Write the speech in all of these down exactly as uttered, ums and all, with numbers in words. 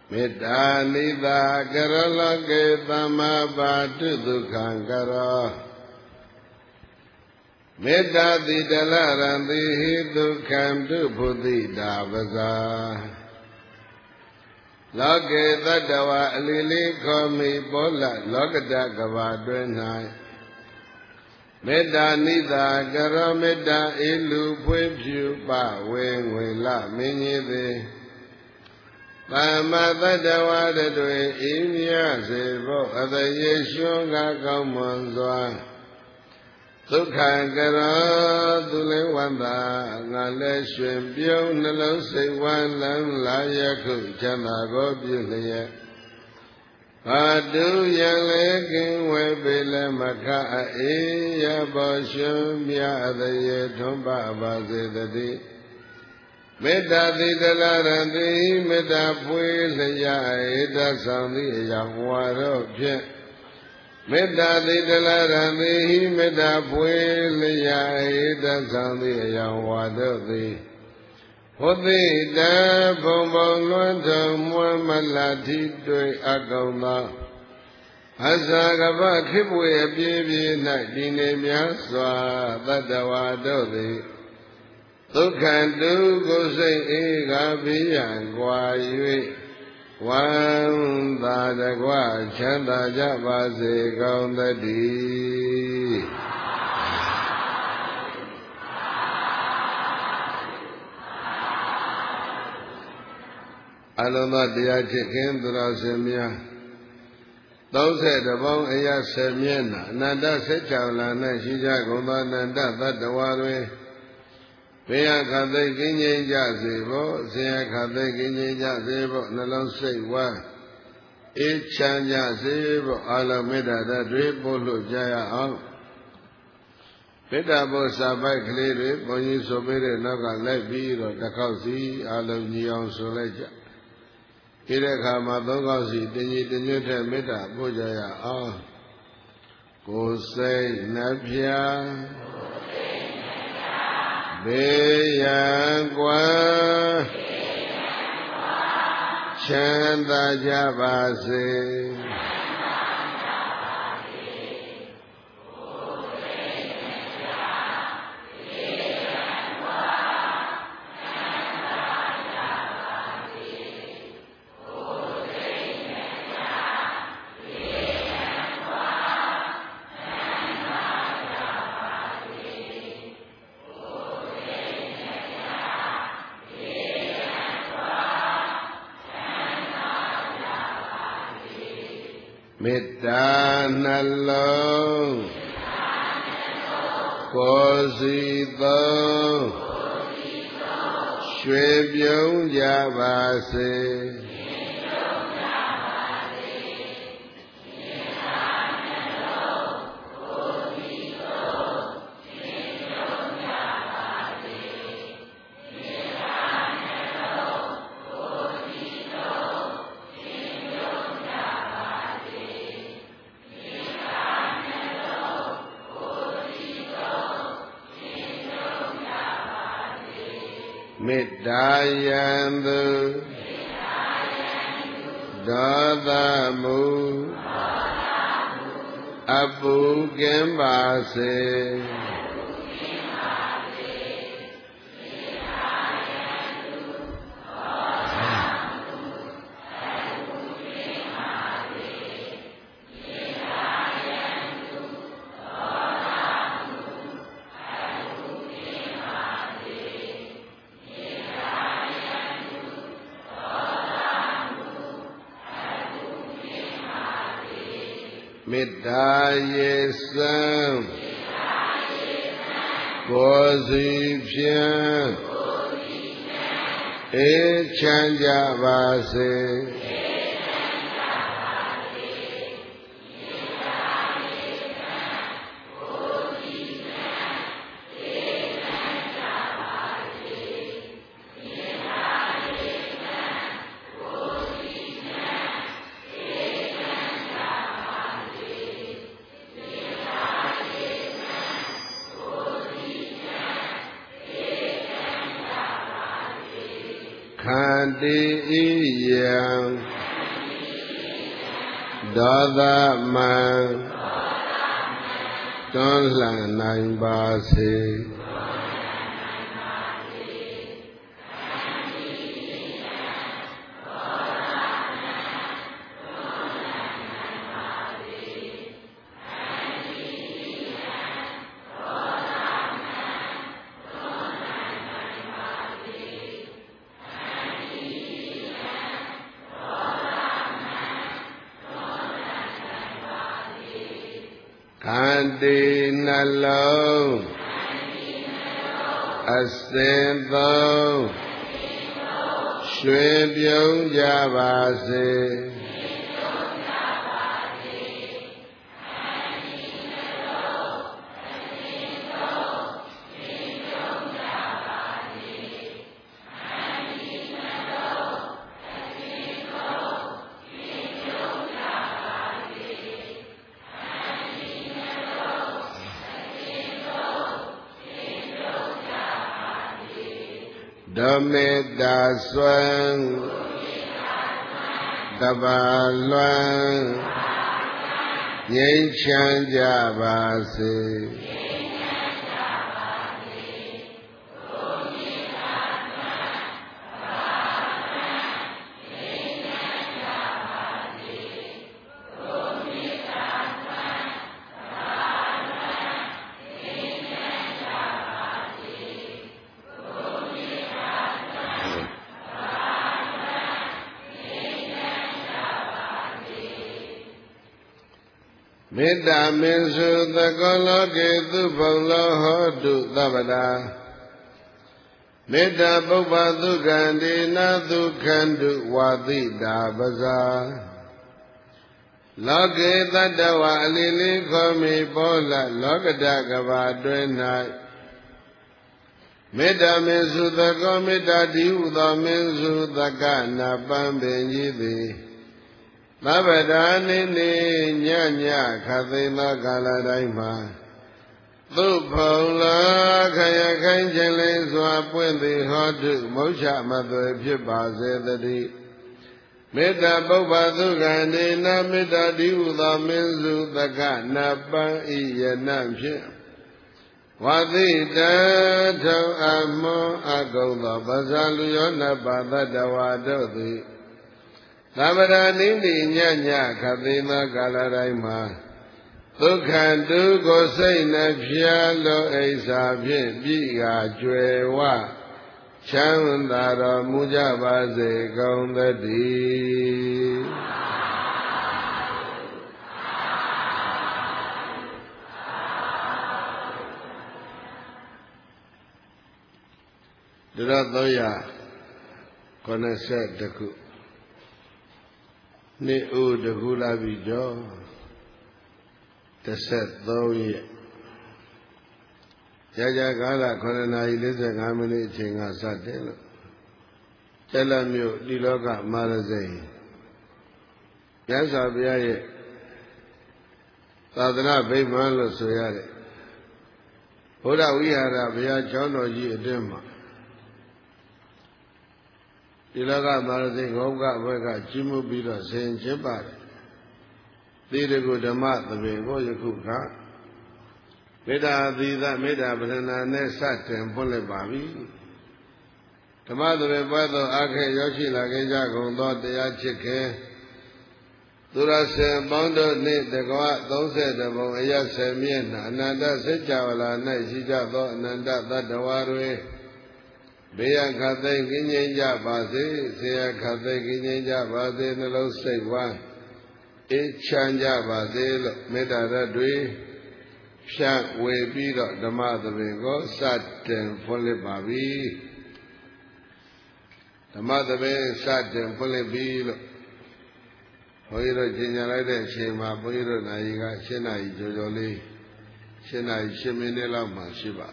မေတ္တာနိသာကရလကေသမ္မာပါတုဒုက္ခံကရောမေတ္တာတိတလရံတိဟိဒုက္ခံတုဘုတိတာပဇာလောကေတတ္တဝအလီလီခောမိပောလလောကတကဘာတွင်၌မေတ္တာနိသာကရောမေတ္တာအေလူဖွေးဖြူပဝေငွေလမင်းကြီးသည်သမ္မာတတ္တဝါတွေဤမြစေဖို့အတရေရှုံးကကောင်းမွန်စွာဒုက္ခကရောသူလည်းဝန္တာငါလည်းရွှင်ပြုံးနှလုံးစိတ်ဝမ်းလန်းလာယခုချမ်းသာကိုပြုလျက်ဘာတုယံလည်းကင်းဝဲပေလည်းမခအေးရပေါ်ရှုံးမြအတရေထွန်းပါပါစေတည်းမေတ္တာတိတလရံတိမေတ္တာပွေလျာဧတဆောင်သည့်အရာဝါတော့ဖြင့်မေတ္တာတိတလရံတိမေတ္တာပွေလျာဧတဆောင်သည့်အရာဝါတော့သည်ဟောတိတဘုံဘုံလွန်ထုံမွမ်းမလာတိတွေ့အကောင်သောအဇာကပခိပွေအပြည့်ပြည့်၌ဒီနေများစွာတတ္တဝါတို့သည်ဒုက္ခတုကိုယ်စိတ်အေးကဘေးရန်ကွာ၍ဝမ်းသာတကွချမ်းသာကြပါစေကောင်းသတည်းအလုံးသောတရားချစ်ခင်သူတော်စင်များသုံးဆယ်တပေါင်းအရာဆယ်မျက်နှာအနန္တဆက်ချောင်လာ၌ရှိကြကုန်သောအနန္တသတ္တဝါတွေဘေးရခသိကင်းငြိမ်းကြစေဖို့ဆင်းရဲခသိကင်းငြိမ်းကြစေဖို့နှလုံးစိတ်ဝမ်းအေးချမ်းကြစေဖို့အလုံးမေတ္တာဓာတ်တွေပို့လို့ကြရအောင်မေတ္တာဘုစာပိုက်ကလေးတွေဘုန်းကြီးဆိုပေးတဲ့နောက်ကလိုက်ပြီးတော့တစ်ခေါက်စီအလုံးညီအောင်ဆိုလိုက်ကြဒီတဲ့အခါမှာသုံးခေါက်စီတင်ကြီးတင်ညွတ်တဲ့မေတ္တာပို့ကြရအောင်ကိုယ်စိတ်နှပြဘေးရန်ကွာချမ်းသာကြပါစေမေတ္တာနှလုံးကိုယ်စီသုံးရွှေပြုံးကြပါစေမေတ္တာယံသူဒေါသမုအပုကင်းပါစေမေတ္တာရေစံကိုယ်စီဖြင့်အေးချမ်းကြပါစေခန္တီဤယံဒေါသမံတွန်းလှန်နိုင်ပါစေခန္တီနှလုံးအစဉ်သုံးရွှင်ပြုံးကြပါစေဓမေတ္တာစွမ်းတပါလွမ်းငြိမ်းချမ်းကြပါစေမေတ္တာမင်းစုသကောလောကေသူဘုံလောဟောတုသဗ္ဗတာမေတ္တာပုပ္ပသုခန္တိနာသုခန္တုဝါတိတာပဇာလောကေတတ္တဝအလီလေးခောမိပောလလောကတကဘာတွင်၌မေတ္တာမင်းစုသကောမေတ္တာတိဟုသောမင်းစုသကနာပံပင်ကြီးသည်သဗ္ဗဒါနိနိညညခသိသောကာလတိုင်းမှာသုဖုံလာခရခိုင်ခြင်းလေးစွာပွင့်သည်ဟောတုမုတ်ချမသွေဖြစ်ပါစေတည်းမေတ္တာပုပ္ပသုခန္တိနာမေတ္တာတိဟုသောမင်းစုသကနာပံဤယနဖြင့်ဝါတိတထုံအမောအကုံသောပဇာလူယောနပသတ္တဝါတို့သည်သဗ္ဗရာနိတိညညခသိမကာလတိုင်းမှာဒုက္ခတုကိုစိတ်နှဖျားလို့အိစာဖြင့်ပြီးကကျွယ်ဝချမ်းသာတော်မူကြပါစေကုန်သတည်းဒရသုံးရာခုနှစ်ဆယ်တခုနေ့ဥတကူလာပြီတော့တစ်ဆက်သုံးရက်ကြာကြာကာလခုနှစ်နာရီ၄၅မိနစ်အချိန်ကစတယ်လို့ကျက်လက်မြို့ဒီလောကမာရစိန်မြတ်စွာဘုရားရဲ့သာသနာဗိမာန်လို့ဆိုရတဲ့ဘုရားဝိဟာရဘုရားကျောင်းတော်ကြီးအတွင်းမှာဒီလောကမာရစိန်ဂောကဘက်ကကြီးမှုပြီးတော့ဆင်ကျင်းပါတယ်သေတကုဓမ္မသဘင်ကိုယခုကမေတ္တာသီသမေတ္တာပဒနာနဲ့စတင်ဖွင့်လိုက်ပါပြီဓမ္မသဘင်ပွဲသောအခက်ရောက်ရှိလာခဲ့ကြကုန်သောတရားချစ်ခင်သူရဆေပေါင်းတို့နှင့်တကွသုံးဆယ်တဘုံအယဆေမြင့်အနန္တစัจ java လာ၌ရှိကြသောအနန္တသတ္တဝါတွေဘေးရခတ်သိကင်းငြိမ်းကြပါစေဆေရခတ်သိကင်းငြိမ်းကြပါစေနှလုံးစိတ်ဝမ်းအေးချမ်းကြပါစေလို့မေတ္တာရတွေဖြန့်ဝေပြီးတော့ဓမ္မသဘင်ကိုစတင်ဖွင့်လှစ်ပါပြီဓမ္မသဘင်စတင်ဖွင့်လှစ်ပြီးလို့ဘုန်းကြီးတို့ကျင်ညာလိုက်တဲ့အချိန်မှာဘုန်းကြီးတို့နိုင်ကရှင်းနာရီကျော်ကျော်လေးရှင်းနာရီရှင်းမိနစ်လောက်မှရှိပါ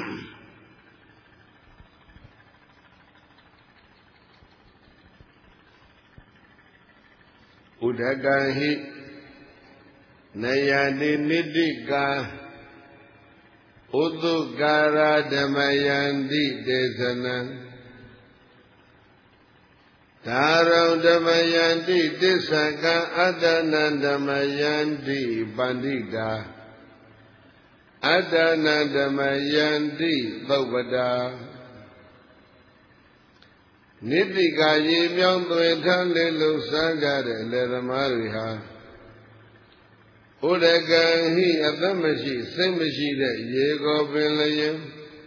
ဥဒကံဟိနယတိနိတိကာဥဒုကာရဓမ္မယန္တိဒေသနံဒါရုံဓမ္မယန္တိတစ္ဆကံအတ္တနံဓမ္မယန္တိပန္တိတာအတ္တနံဓမ္မယန္တိသုပ္ပတာနိတိကာရေမြောင်းသွေထမ်းလေလို့စားကြတဲ့လေသမားတွေဟာဥဒကံဟိအသက်မရှိစိတ်မရှိတဲ့ရေကိုပင်လျင်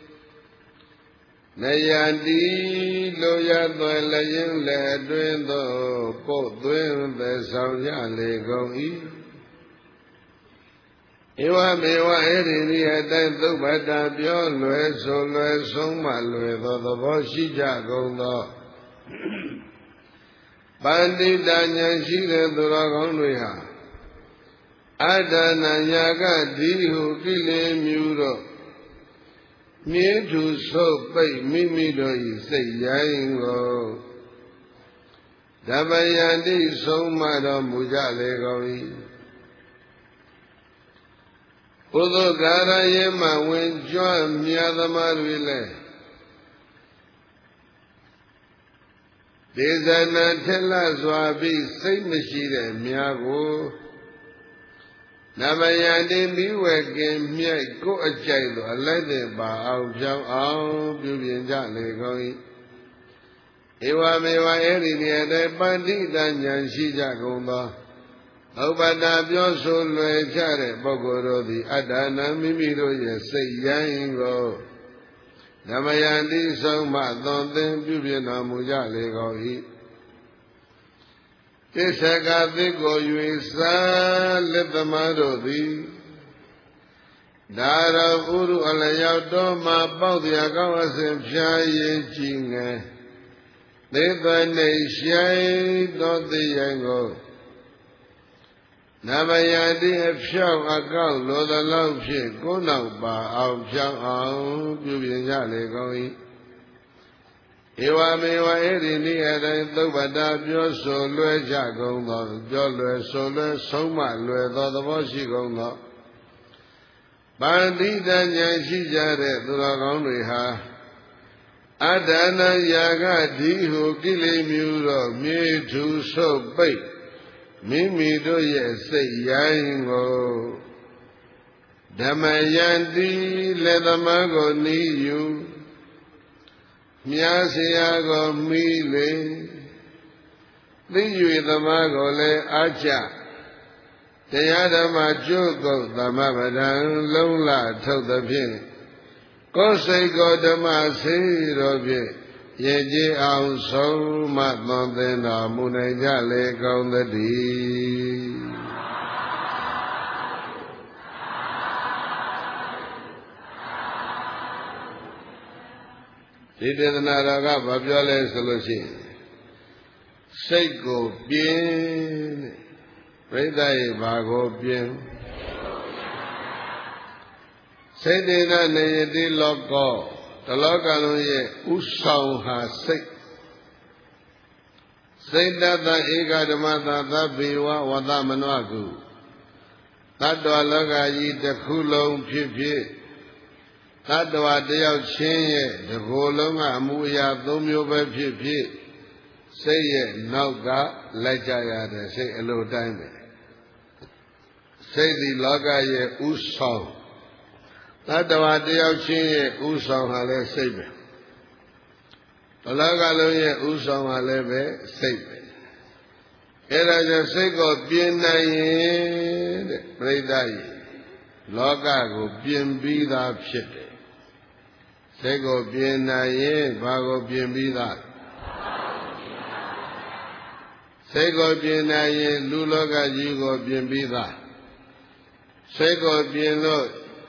နယတိလိုရသွဲလျင်လေအတွင်းသို့ပို့သွင်းသက်ဆောင်ရလေကုန်၏ဧဝမေဝအဲ့ဒီဒီအတိုင်းသုဗ္ဗတာပြောလွယ်ဆိုလွယ်ဆုံးမလွယ်သောသဘောရှိကြကုန်သောပန္တိတဉာဏ်ရှိတဲ့သူတော်ကောင်းတွေဟာအတ္တနာယာကဒီဟုကိလေမြူတော့မြင်းသူဆုပ်ပိတ်မိမိတို့၏စိတ်ရိုင်းကိုဓမ္မယန္တိဆုံးမတော်မူကြလေကုန်၏ဘုဒ္ဓကာရယေမဝင်ကြွမြတ်သမားတွေလည်းဒေဇနာထက်လစွာပြီးစိတ်မရှိတဲ့မြတ်ကိုနမယန္တိမိဝဲကင်မြိုက်ကိုအကြိုက်သောအလိုက်တဲ့ပါအောင်ပြောင်းအောင်ပြုပြင်ကြလေကုန်၏ဧဝမေဝအဲ့ဒီနေရာတဲ့ပန္တိတဉာဏ်ရှိကြကုန်သောဥပဒါပြောဆိုလွယ်ကြတဲ့ပုဂ္ဂိုလ်တို့သည်အတ္တနာမိမိတို့ရဲ့စိတ်ရိုင်းကိုဓမ္မယန္တိဆုံးမသွန်သင်ပြုပြင်တော်မူကြလေကုန်၏သစ္ဆကသစ်ကို၍စာလက်သမားတို့သည်ဒါရဥရုအလျောက်တော်မှာပေါက်တရားကောင်းအစဉ်ဖြာရည်ကြည်ငယ်သေသွေနေရှိုင်းသောသိရင်ကိုနမယတိအဖြောက်အကောက်လိုသလောက်ဖြင့်ကိုယ်နောက်ပါအောင်ဖြောက်အောင်ပြုပြင်ကြလေကုန်၏ဧဝမေဝအဲ့ဒီနည်းအတိုင်းသုဗ္ဗတာပြောဆိုလွယ်ကြကုန်သောပြောလွယ်ဆိုလွယ်ဆုံးမလွယ်သောသဘောရှိကုန်သောပန္တိတဉာဏ်ရှိကြတဲ့သူတော်ကောင်းတွေဟာအတ္တနာယာကဒီဟုကိလေမြူသောမြေထူဆုပ်ပိတ်မိမိတို့ရဲ့စိတ်ရိုင်းကိုဓမ္မယန္တိလက်သမားကိုနီးယူမြားเสียကိုမိလေသိ၍သမားကိုလည်းအားချတရားဓမ္မကျိုးကုန်သမဗဒံလုံးလထုတ်သဖြင့်ကိုယ်စိတ်ကိုဓမ္မစေတော်ဖြင့်ရေကြီးအောင်ဆုံးမသွန်သင်တော်မူနိုင်ကြလေကုန်သတည်းဒီဒေသနာတော်ကဘာပြောလဲဆိုလို့ရှိရင်စိတ်ကိုပြင်းတဲ့ပြိဿရဲ့ဘာကိုပြင်းစိတ်တေနနေယတိလောကောတလောကလုံးရဲ့ဥဆောင်ဟာစိတ်စိတ်တတဧကဓမ္မသာသဗ္ဗေဝဝတမနောကုတတ္တဝလောကကြီးတစ်ခုလုံးဖြစ်ဖြစ်တတ္တဝတယောက်ချင်းရဲ့ဒီကိုယ်လုံးကအမှုအရာသုံးမျိုးပဲဖြစ်ဖြစ်စိတ်ရဲ့နောက်ကလိုက်ကြရတဲ့စိတ်အလိုတိုင်းပဲစိတ်ဒီလောကရဲ့ဥဆောင်တတ္တဝတယောက်ချင်းရဲ့ဥဆောင်ဟာလည်းစိတ်ပဲဘလောကလုံးရဲ့ဥဆောင်ဟာလည်းပဲစိတ်ပဲအဲဒါကြောင့်စိတ်ကိုပြင်နိုင်ရင်တဲ့ပြိဿကြီးလောကကိုပြင်ပြီးသားဖြစ်တယ်စိတ်ကိုပြင်နိုင်ရင်ဘာကိုပြင်ပြီးသားစိတ်ကိုပြင်နိုင်ရင်လူလောကကြီးကိုပြင်ပြီးသားစိတ်ကိုပြင်လို့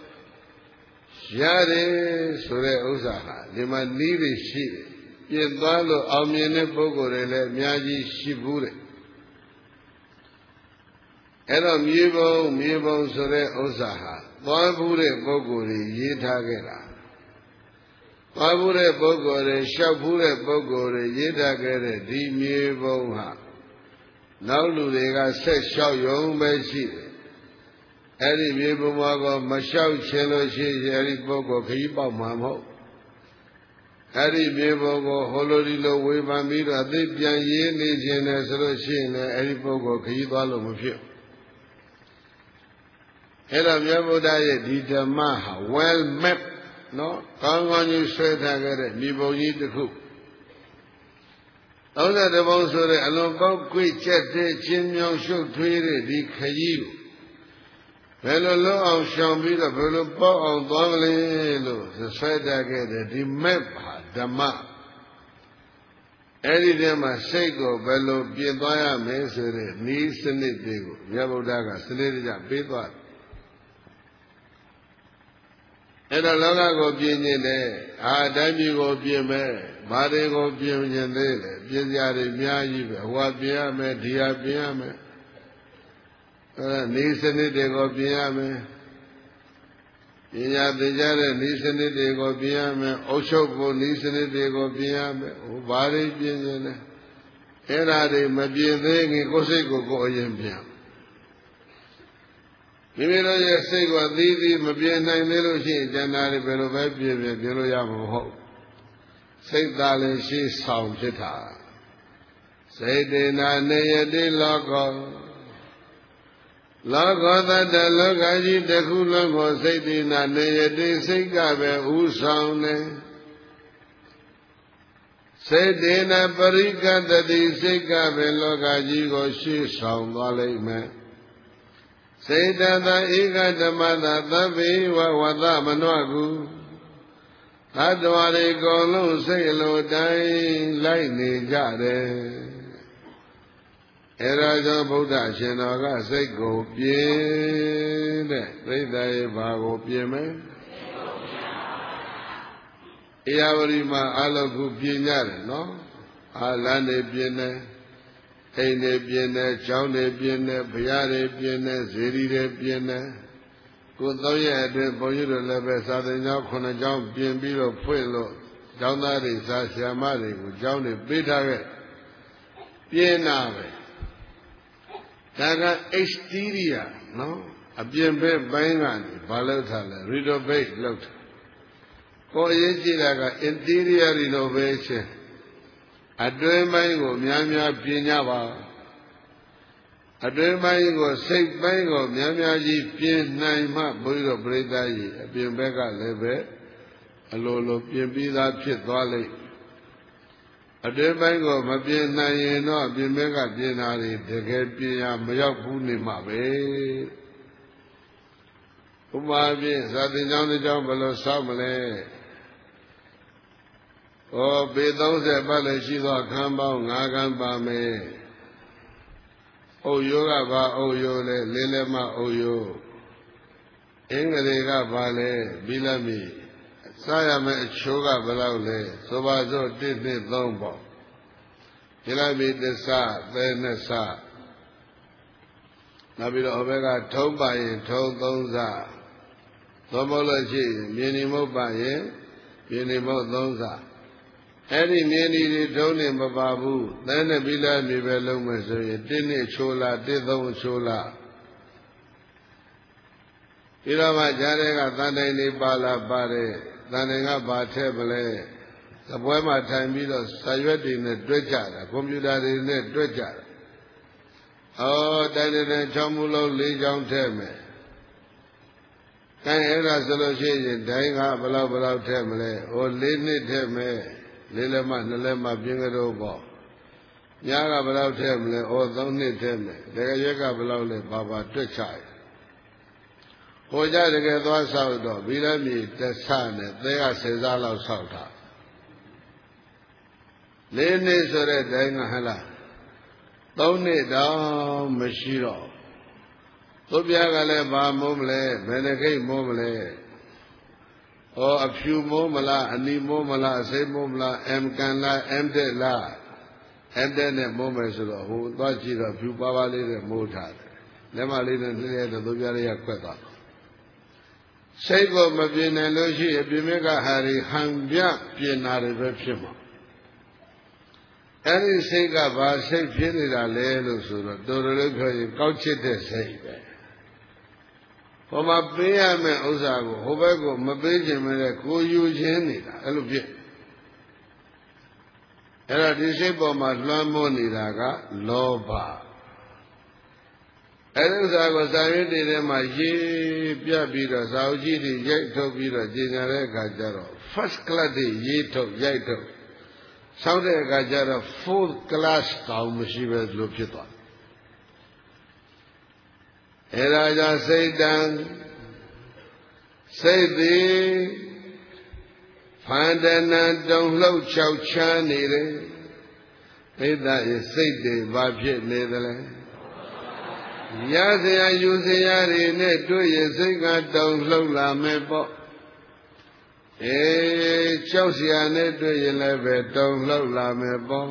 ရတယ်ဆိုတဲ့ဥစ္စာဟာဒီမှာနီးတွေရှိတယ်ပြင်သွားလို့အောင်မြင်တဲ့ပုဂ္ဂိုလ်တွေလည်းအများကြီးရှိဘူးတဲ့အဲ့တော့မြေပုံမြေပုံဆိုတဲ့ဥစ္စာဟာသွားဘူးတဲ့ပုဂ္ဂိုလ်တွေရေးထားခဲ့တာသွားဘူးတဲ့ပုဂ္ဂိုလ်တွေလျှောက်ဘူးတဲ့ပုဂ္ဂိုလ်တွေရေးထားခဲ့တဲ့ဒီမြေပုံဟာနောက်လူတွေကဆက်လျှောက်ရုံပဲရှိတယ်အဲ့ဒီမြေပုံမှာကမလျှောက်ချင်လို့ရှိရင်အဲ့ဒီပုဂ္ဂိုလ်ခရီးပေါက်မှာမဟုတ်အဲ့ဒီမြေပေါ်ကိုဟိုလိုဒီလိုဝေဖန်ပြီးတော့အသိပြန်ရေးနေခြင်းနဲ့ဆိုလို့ရှိရင်လည်းအဲ့ဒီပုဂ္ဂိုလ်ခရီးသွားလို့မဖြစ်အဲ့တော့မြတ်ဗုဒ္ဓရဲ့ဒီဓမ္မဟာ well map နော်ကောင်းကောင်းကြီးဆွဲထားခဲ့တဲ့မြေပုံကြီးတစ်ခုသုံးဆယ်တစ်ပုံဆိုတဲ့အလွန်ကောက်ကွေ့ကျက်တဲ့ချင်းမြောင်ရှုပ်ထွေးတဲ့ဒီခရီးကိုဘယ်လိုလုံးအောင်ရှောင်ပြီးတော့ဘယ်လိုပေါ့အောင်သွားမလဲလို့ဆွဲထားခဲ့တဲ့ဒီ map ဟာဓမ္မအဲ့ဒီထဲမှာစိတ်ကိုဘယ်လိုပြင်သွားရမလဲဆိုတဲ့ဤစနစ်တွေကိုမြတ်ဗုဒ္ဓကစနစ်တကျပေးသွားတယ်အဲ့တော့လောကကိုပြင်ခြင်းနဲ့အာတိုင်းပြည်ကိုပြင်မယ်ဘာတွေကိုပြင်ခြင်းသေးလဲပြင်စရာတွေအများကြီးပဲဟိုကပြင်ရမယ်ဒီဟာပြင်ရမယ်အဲဤစနစ်တွေကိုပြင်ရမယ်ပညာသင်ကြားတဲ့ဤစနစ်တွေကိုပြင်ရမယ်အုပ်ချုပ်ဖို့ဤစနစ်တွေကိုပြင်ရမယ်ဟိုဘာတွေပြင်ခြင်းလဲအဲ့ဒါတွေမပြင်သေးခင်ကိုယ်စိတ်ကိုကိုယ်အရင်ပြင်မိမိတို့ရဲ့စိတ်ကိုသီးသီးမပြင်းနိုင်သေးလို့ရှိရင်ကျန်တာတွေဘယ်လိုပဲပြင်းပြင်းပြင်းလို့ရမှာမဟုတ်စိတ်သားလည်းရှိဆောင်ဖြစ်တာစေတေနာနေယတိလောကောလောကောတတလောကကြီးတစ်ခုလုံးကိုစေတေနာနေယတိစိတ်ကပဲဥဆောင်နေစေတေနာပရိကတတိစိတ်ကပဲလောကကြီးကိုရှေ့ဆောင်သွားလိမ့်မယ်စေတသာဧကဓမ္မသာသဗ္ဗေဝဝတ္တမနောကုသတ္တဝါတွေအကုန်လုံးစိတ်လိုတိုင်းလိုက်နေကြတယ်အဲဒါကြောင့်ဗုဒ္ဓရှင်တော်ကစိတ်ကိုပြင်တဲ့ပြိဿရဲ့ဘာကိုပြင်မယ်ဧရာဝတီမှာအလောကုပြင်ကြတယ်နော်အာလန်းနေပြင်တယ်အိမ်တွေပြင်တယ်ကျောင်းတွေပြင်တယ်ဘုရားတွေပြင်တယ်ဇေဒီတွေပြင်တယ်ကိုယ်သုံးရက်အတွင်းဘုန်းကြီးတို့လည်းပဲစာသင်ကျောင်းခုနှစ်ကျောင်းပြင်ပြီးတော့ဖွင့်လို့ကျောင်းသားတွေစာဆရာမတွေကိုကျောင်းတွေပေးထားခဲ့ပြင်တာပဲဒါက exterior နော်အပြင်ဘက်ပိုင်းကနေဘာလုပ်ထားလဲ renovate လုပ်ထားကိုယ်အရေးကြီးတာက interior renovationအတွင်းပိုင်းကိုများများပြင်ကြပါအတွင်းပိုင်းကိုစိတ်ပိုင်းကိုများများကြီးပြင်နိုင်မှဘုရားပရိသတ်ကြီးအပြင်ဘက်ကလည်းပဲအလိုလိုပြင်ပြီးသားဖြစ်သွားလိမ့်အတွင်းပိုင်းကိုမပြင်နိုင်ရင်တော့အပြင်ဘက်ကပြင်တာတွေတကယ်ပြင်ရမရောက်ဘူးနေမှာပဲဥပမာဖြင့်ဇာတိကျောင်းတစ်ကျောင်းဘယ်လိုဆောက်မလဲဩပေသုံးဆယ်ပတ်လည်းရှိသောအခန်းပေါင်း၅ခန်းပါမယ်။အုတ်ရိုးကဘာအုတ်ရိုးလဲလေးလက်မအုတ်ရိုးအင်္ဂလိပ်ကဘာလဲဘီလမီစားရမယ့်အချိုးကဘယ်လောက်လဲဆိုပါစို့တစ်နှစ်သုံးပေါ့ဘီလမီတစ္ဆသဲနှစ်ဆနောက်ပြီးတော့ဟိုဘက်ကထုံးပါရင်ထုံးသုံးဆသောမလို့ရှိရင်မြေနီမုတ်ပါရင်မြေနီမုတ်သုံးဆအဲ့ဒီမြင်းဒီတွေထုံးနေမပါဘူးသဲနဲ့ပြီးလားမြေပဲလုံးမယ်ဆိုရင်တစ်နှစ်ချိုးလားတစ်သုံးချိုးလားဒီတော့မှကြားတဲ့ကသံတိုင်နေပါလားပါတယ်သံတိုင်ကဘာထည့်မလဲသပွဲမှာထိုင်ပြီးတော့စာရွက်တွေနဲ့တွက်ကြတာကွန်ပျူတာတွေနဲ့တွက်ကြတာအော်တိုင်တဲ့ချောင်းမူလုံးလေးချောင်းထည့်မယ်အဲအဲ့ဒါဆိုလို့ရှိရင်ဒိုင်းကဘယ်လောက်ဘယ်လောက်ထည့်မလဲဟိုလေးနှစ်ထည့်မယ်လေးလက်မနှစ်လက်မပြင်းကြတော့ပေါ့ညားကဘယ်လောက်ထည့်မလဲဩသုံးနှစ်ထည့်မယ်တကယ်ရက်ကဘယ်လောက်လဲဘာဘာတွက်ချရဟိုကြတကယ်သွားဆောက်တော့ဘီလမြေတဆနဲ့သဲကဆယ်စားလောက်ဆောက်တာလေးနှစ်ဆိုတဲ့တိုင်းကဟလားသုံးနှစ်တောင်မရှိတော့သူပြကလည်းဘာမိုးမလဲဘယ်နှခိတ်မိုးမလဲဩအဖြူမိုးမလားအနီမိုးမလားအစိမ်းမိုးမလားအမ်ကန်လားအမ်တက်လားအမ်တက်နဲ့မိုးမယ်ဆိုတော့ဟိုသွားကြည့်တော့ဖြူပါးပါးလေးနဲ့မိုးထားတယ်လက်မလေးနဲ့နှဲ့တဲ့သူပြလေးကခွက်သွားစိတ်ကိုမပြင်းနိုင်လို့ရှိရင်ပြင်းမြကဟာရီဟန်ပြပြင်တာတွေပဲဖြစ်မှာအဲ့ဒီစိတ်ကဘာစိတ်ဖြစ်နေတာလဲလို့ဆိုတော့တော်တော်လေးပြောရင်ကောက်ချစ်တဲ့စိတ်ပဲဟိုမှာပေးရမယ့်ဥစ္စာကိုဟိုဘက်ကိုမပေးခြင်းမလဲကိုယူခြင်းနေတာအဲ့လိုဖြစ်အဲ့တော့ဒီစိတ်ပေါ်မှာလွှမ်းမိုးနေတာကလောဘအဲ့ဒီဥစ္စာကိုစာရွက်တွေထဲမှာရေးပြပြီးတော့စာအုပ်ကြီးတွေရိုက်ထုတ်ပြီးတော့ကြီးညာတဲ့အခါကျတော့ first class တွေရေးထုတ်ရိုက်ထုတ်ဆောက်တဲ့အခါကျတော့ fourth class တောင်မရှိပဲလို့ဖြစ်သွားအဲ့ဒါကြောင့်စိတ်တံစိတ်သည်ဖန္တနာတုံလှုပ်ချောက်ချမ်းနေတယ်ပိဿရဲ့စိတ်တွေဘာဖြစ်နေသလဲရစရာယူစရာတွေနဲ့တွေ့ရစိတ်ကတုံလှုပ်လာမယ်ပေါ့အေးကြောက်စရာနဲ့တွေ့ရင်လည်းပဲတုံလှုပ်လာမယ်ပေါ့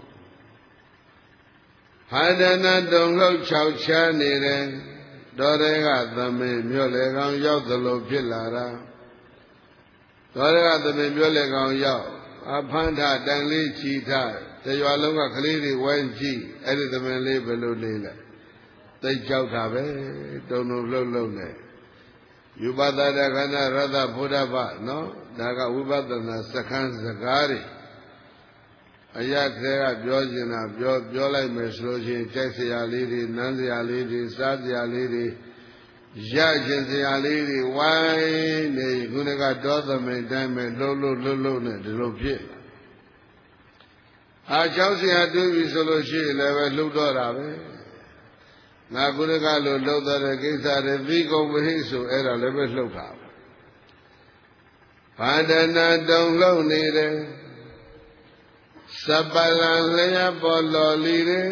ဖန္တနာတုံလှုပ်ချောက်ချမ်းနေတယ်တော်တွေကသမင်မြို့လေကောင်ရောက်သလိုဖြစ်လာတာတော်တွေကသမင်မြို့လေကောင်ရောက်အဖန္ထတန်လေးချီထားတရွာလုံးကကလေးတွေဝိုင်းကြည့်အဲ့ဒီသမင်လေးဘယ်လိုနေလဲသိကြောက်တာပဲတုံတုံလှုပ်လှုပ်နေယူပသတခဏရသဘုဒ္ဓဗနော်ဒါကဝိပဿနာစခန်းစကားတွေအရာတွေကပြောကျင်တာပြောပြောလိုက်မယ်ဆိုလို့ရှိရင်ကြိုက်စရာလေးတွေနမ်းစရာလေးတွေစားစရာလေးတွေရကျင်စရာလေးတွေဝိုင်းနေခုနကတောသမိန်တိုင်းပဲလှုပ်လှုပ်လှုပ်လှုပ်နေဒီလိုဖြစ်အားကြောက်စရာတွေ့ပြီဆိုလို့ရှိရင်လည်းပဲလှုပ်တော့တာပဲငါခုနကလိုလှုပ်တဲ့ကိစ္စတွေသိကုန်မဟိဆိုအဲ့ဒါလည်းပဲလှုပ်တာဗန္ဒနာတုံလှုပ်နေတယ်စပလံလျက်ပေါ်လော်လီတယ်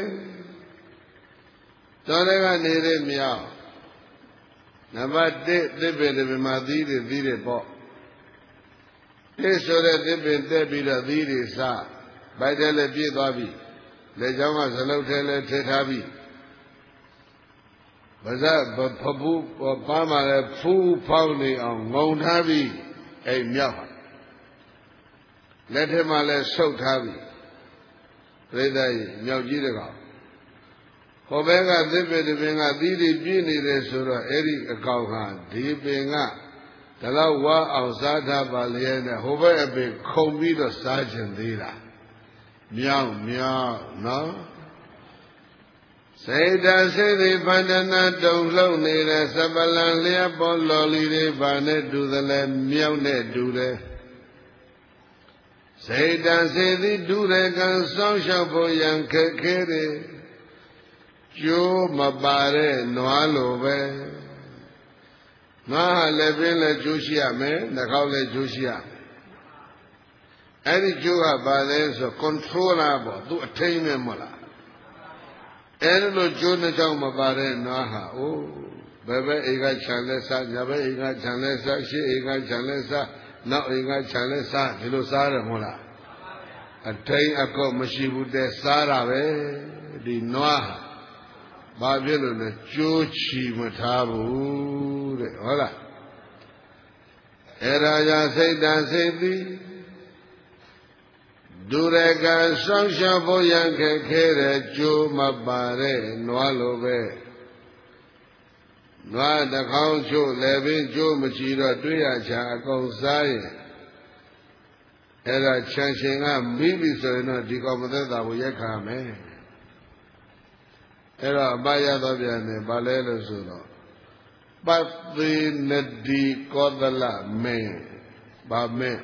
တော်တွေကနေတဲ့မြောက်နံပါတ်တစ်သစ်ပင်တွေမှာသီးတွေသီးတွေပေါ့တစ်ဆိုတဲ့သစ်ပင်တက်ပြီးတော့သီးတွေစဗိုက်တယ်လည်းပြည့်သွားပြီလက်ချောင်းကဇလုတ်ထဲလည်းထည့်ထားပြီပါဇက်ဖဖူးပါးမှလည်းဖူးဖောင်းနေအောင်ငုံထားပြီအဲ့မြောက်လက်ထဲမှာလည်းဆုပ်ထားပြီပြိဿကြီးမြောက်ကြီးတကောင်ဟောဘဲကသစ်ပင်တစ်ပင်ကသီးတွေပြည့်နေတယ်ဆိုတော့အဲ့ဒီအကောင်ဟာဒီပင်ကဒါတော့ဝါအောင်စားထားပါလျက်နဲ့ဟိုဘက်အပင်ခုံပြီးတော့စားခြင်းသေးတာမြောက်မြောက်နော်စေတစေတိဗန္ဒနာတုံလှုပ်နေတဲ့စပလံလျက်ပေါ်လော်လီတွေဘာနဲ့တူသလဲမြောက်နဲ့တူတယ်စေတစေတိဒုရကံစောင်းလျှောက်ဖို့ရန်ခက်ခဲတယ်ကျိုးမပါတဲ့နွားလိုပဲငါဟာလည်းပင်လည်းကျိုးရှိရမယ်နှာခေါင်းလည်းကျိုးရှိရမယ်အဲ့ဒီကျိုးကပါလဲဆို controller ပေါ့သူအထိမ့်မဲ့မလားအဲ့လိုကျိုးနှစ်ချောင်းမပါတဲ့နွားဟာအိုးဘယ်ဘက်အိမ်ကခြံလဲစားညာဘက်အိမ်ကခြံလဲစားရှေ့အိမ်ကခြံလဲစားနောက်အိမ်ကခြံလဲစားဒီလိုစားတယ်မဟုတ်လားအထိန်အကော့မရှိဘူးတဲ့စားတာပဲဒီနွားဟာဘာဖြစ်လို့လဲကြိုးချီမထားဘူးတဲ့ဟုတ်လားအဲ့ဒါကြောင့်စိတ်တန်စိတ်သည်ဒုရကံစောင့်ရှောက်ဖို့ရန်ခက်ခဲတဲ့ကြိုးမပါတဲ့နွားလိုပဲနွားတစ်ခေါင်းချို့လည်းပင်ကြိုးမချီတော့တွေ့ရချာအကုန်စားရင်အဲ့ဒါချမ်းရှင်ကမိပြီဆိုရင်တော့ဒီကောင်မသက်သာဘူးရက်ခါမယ်အဲ့တော့အပရသောပြန်နေဘာလဲလို့ဆိုတော့ပတ္တိနတိကောသလမင်းဘာမင်း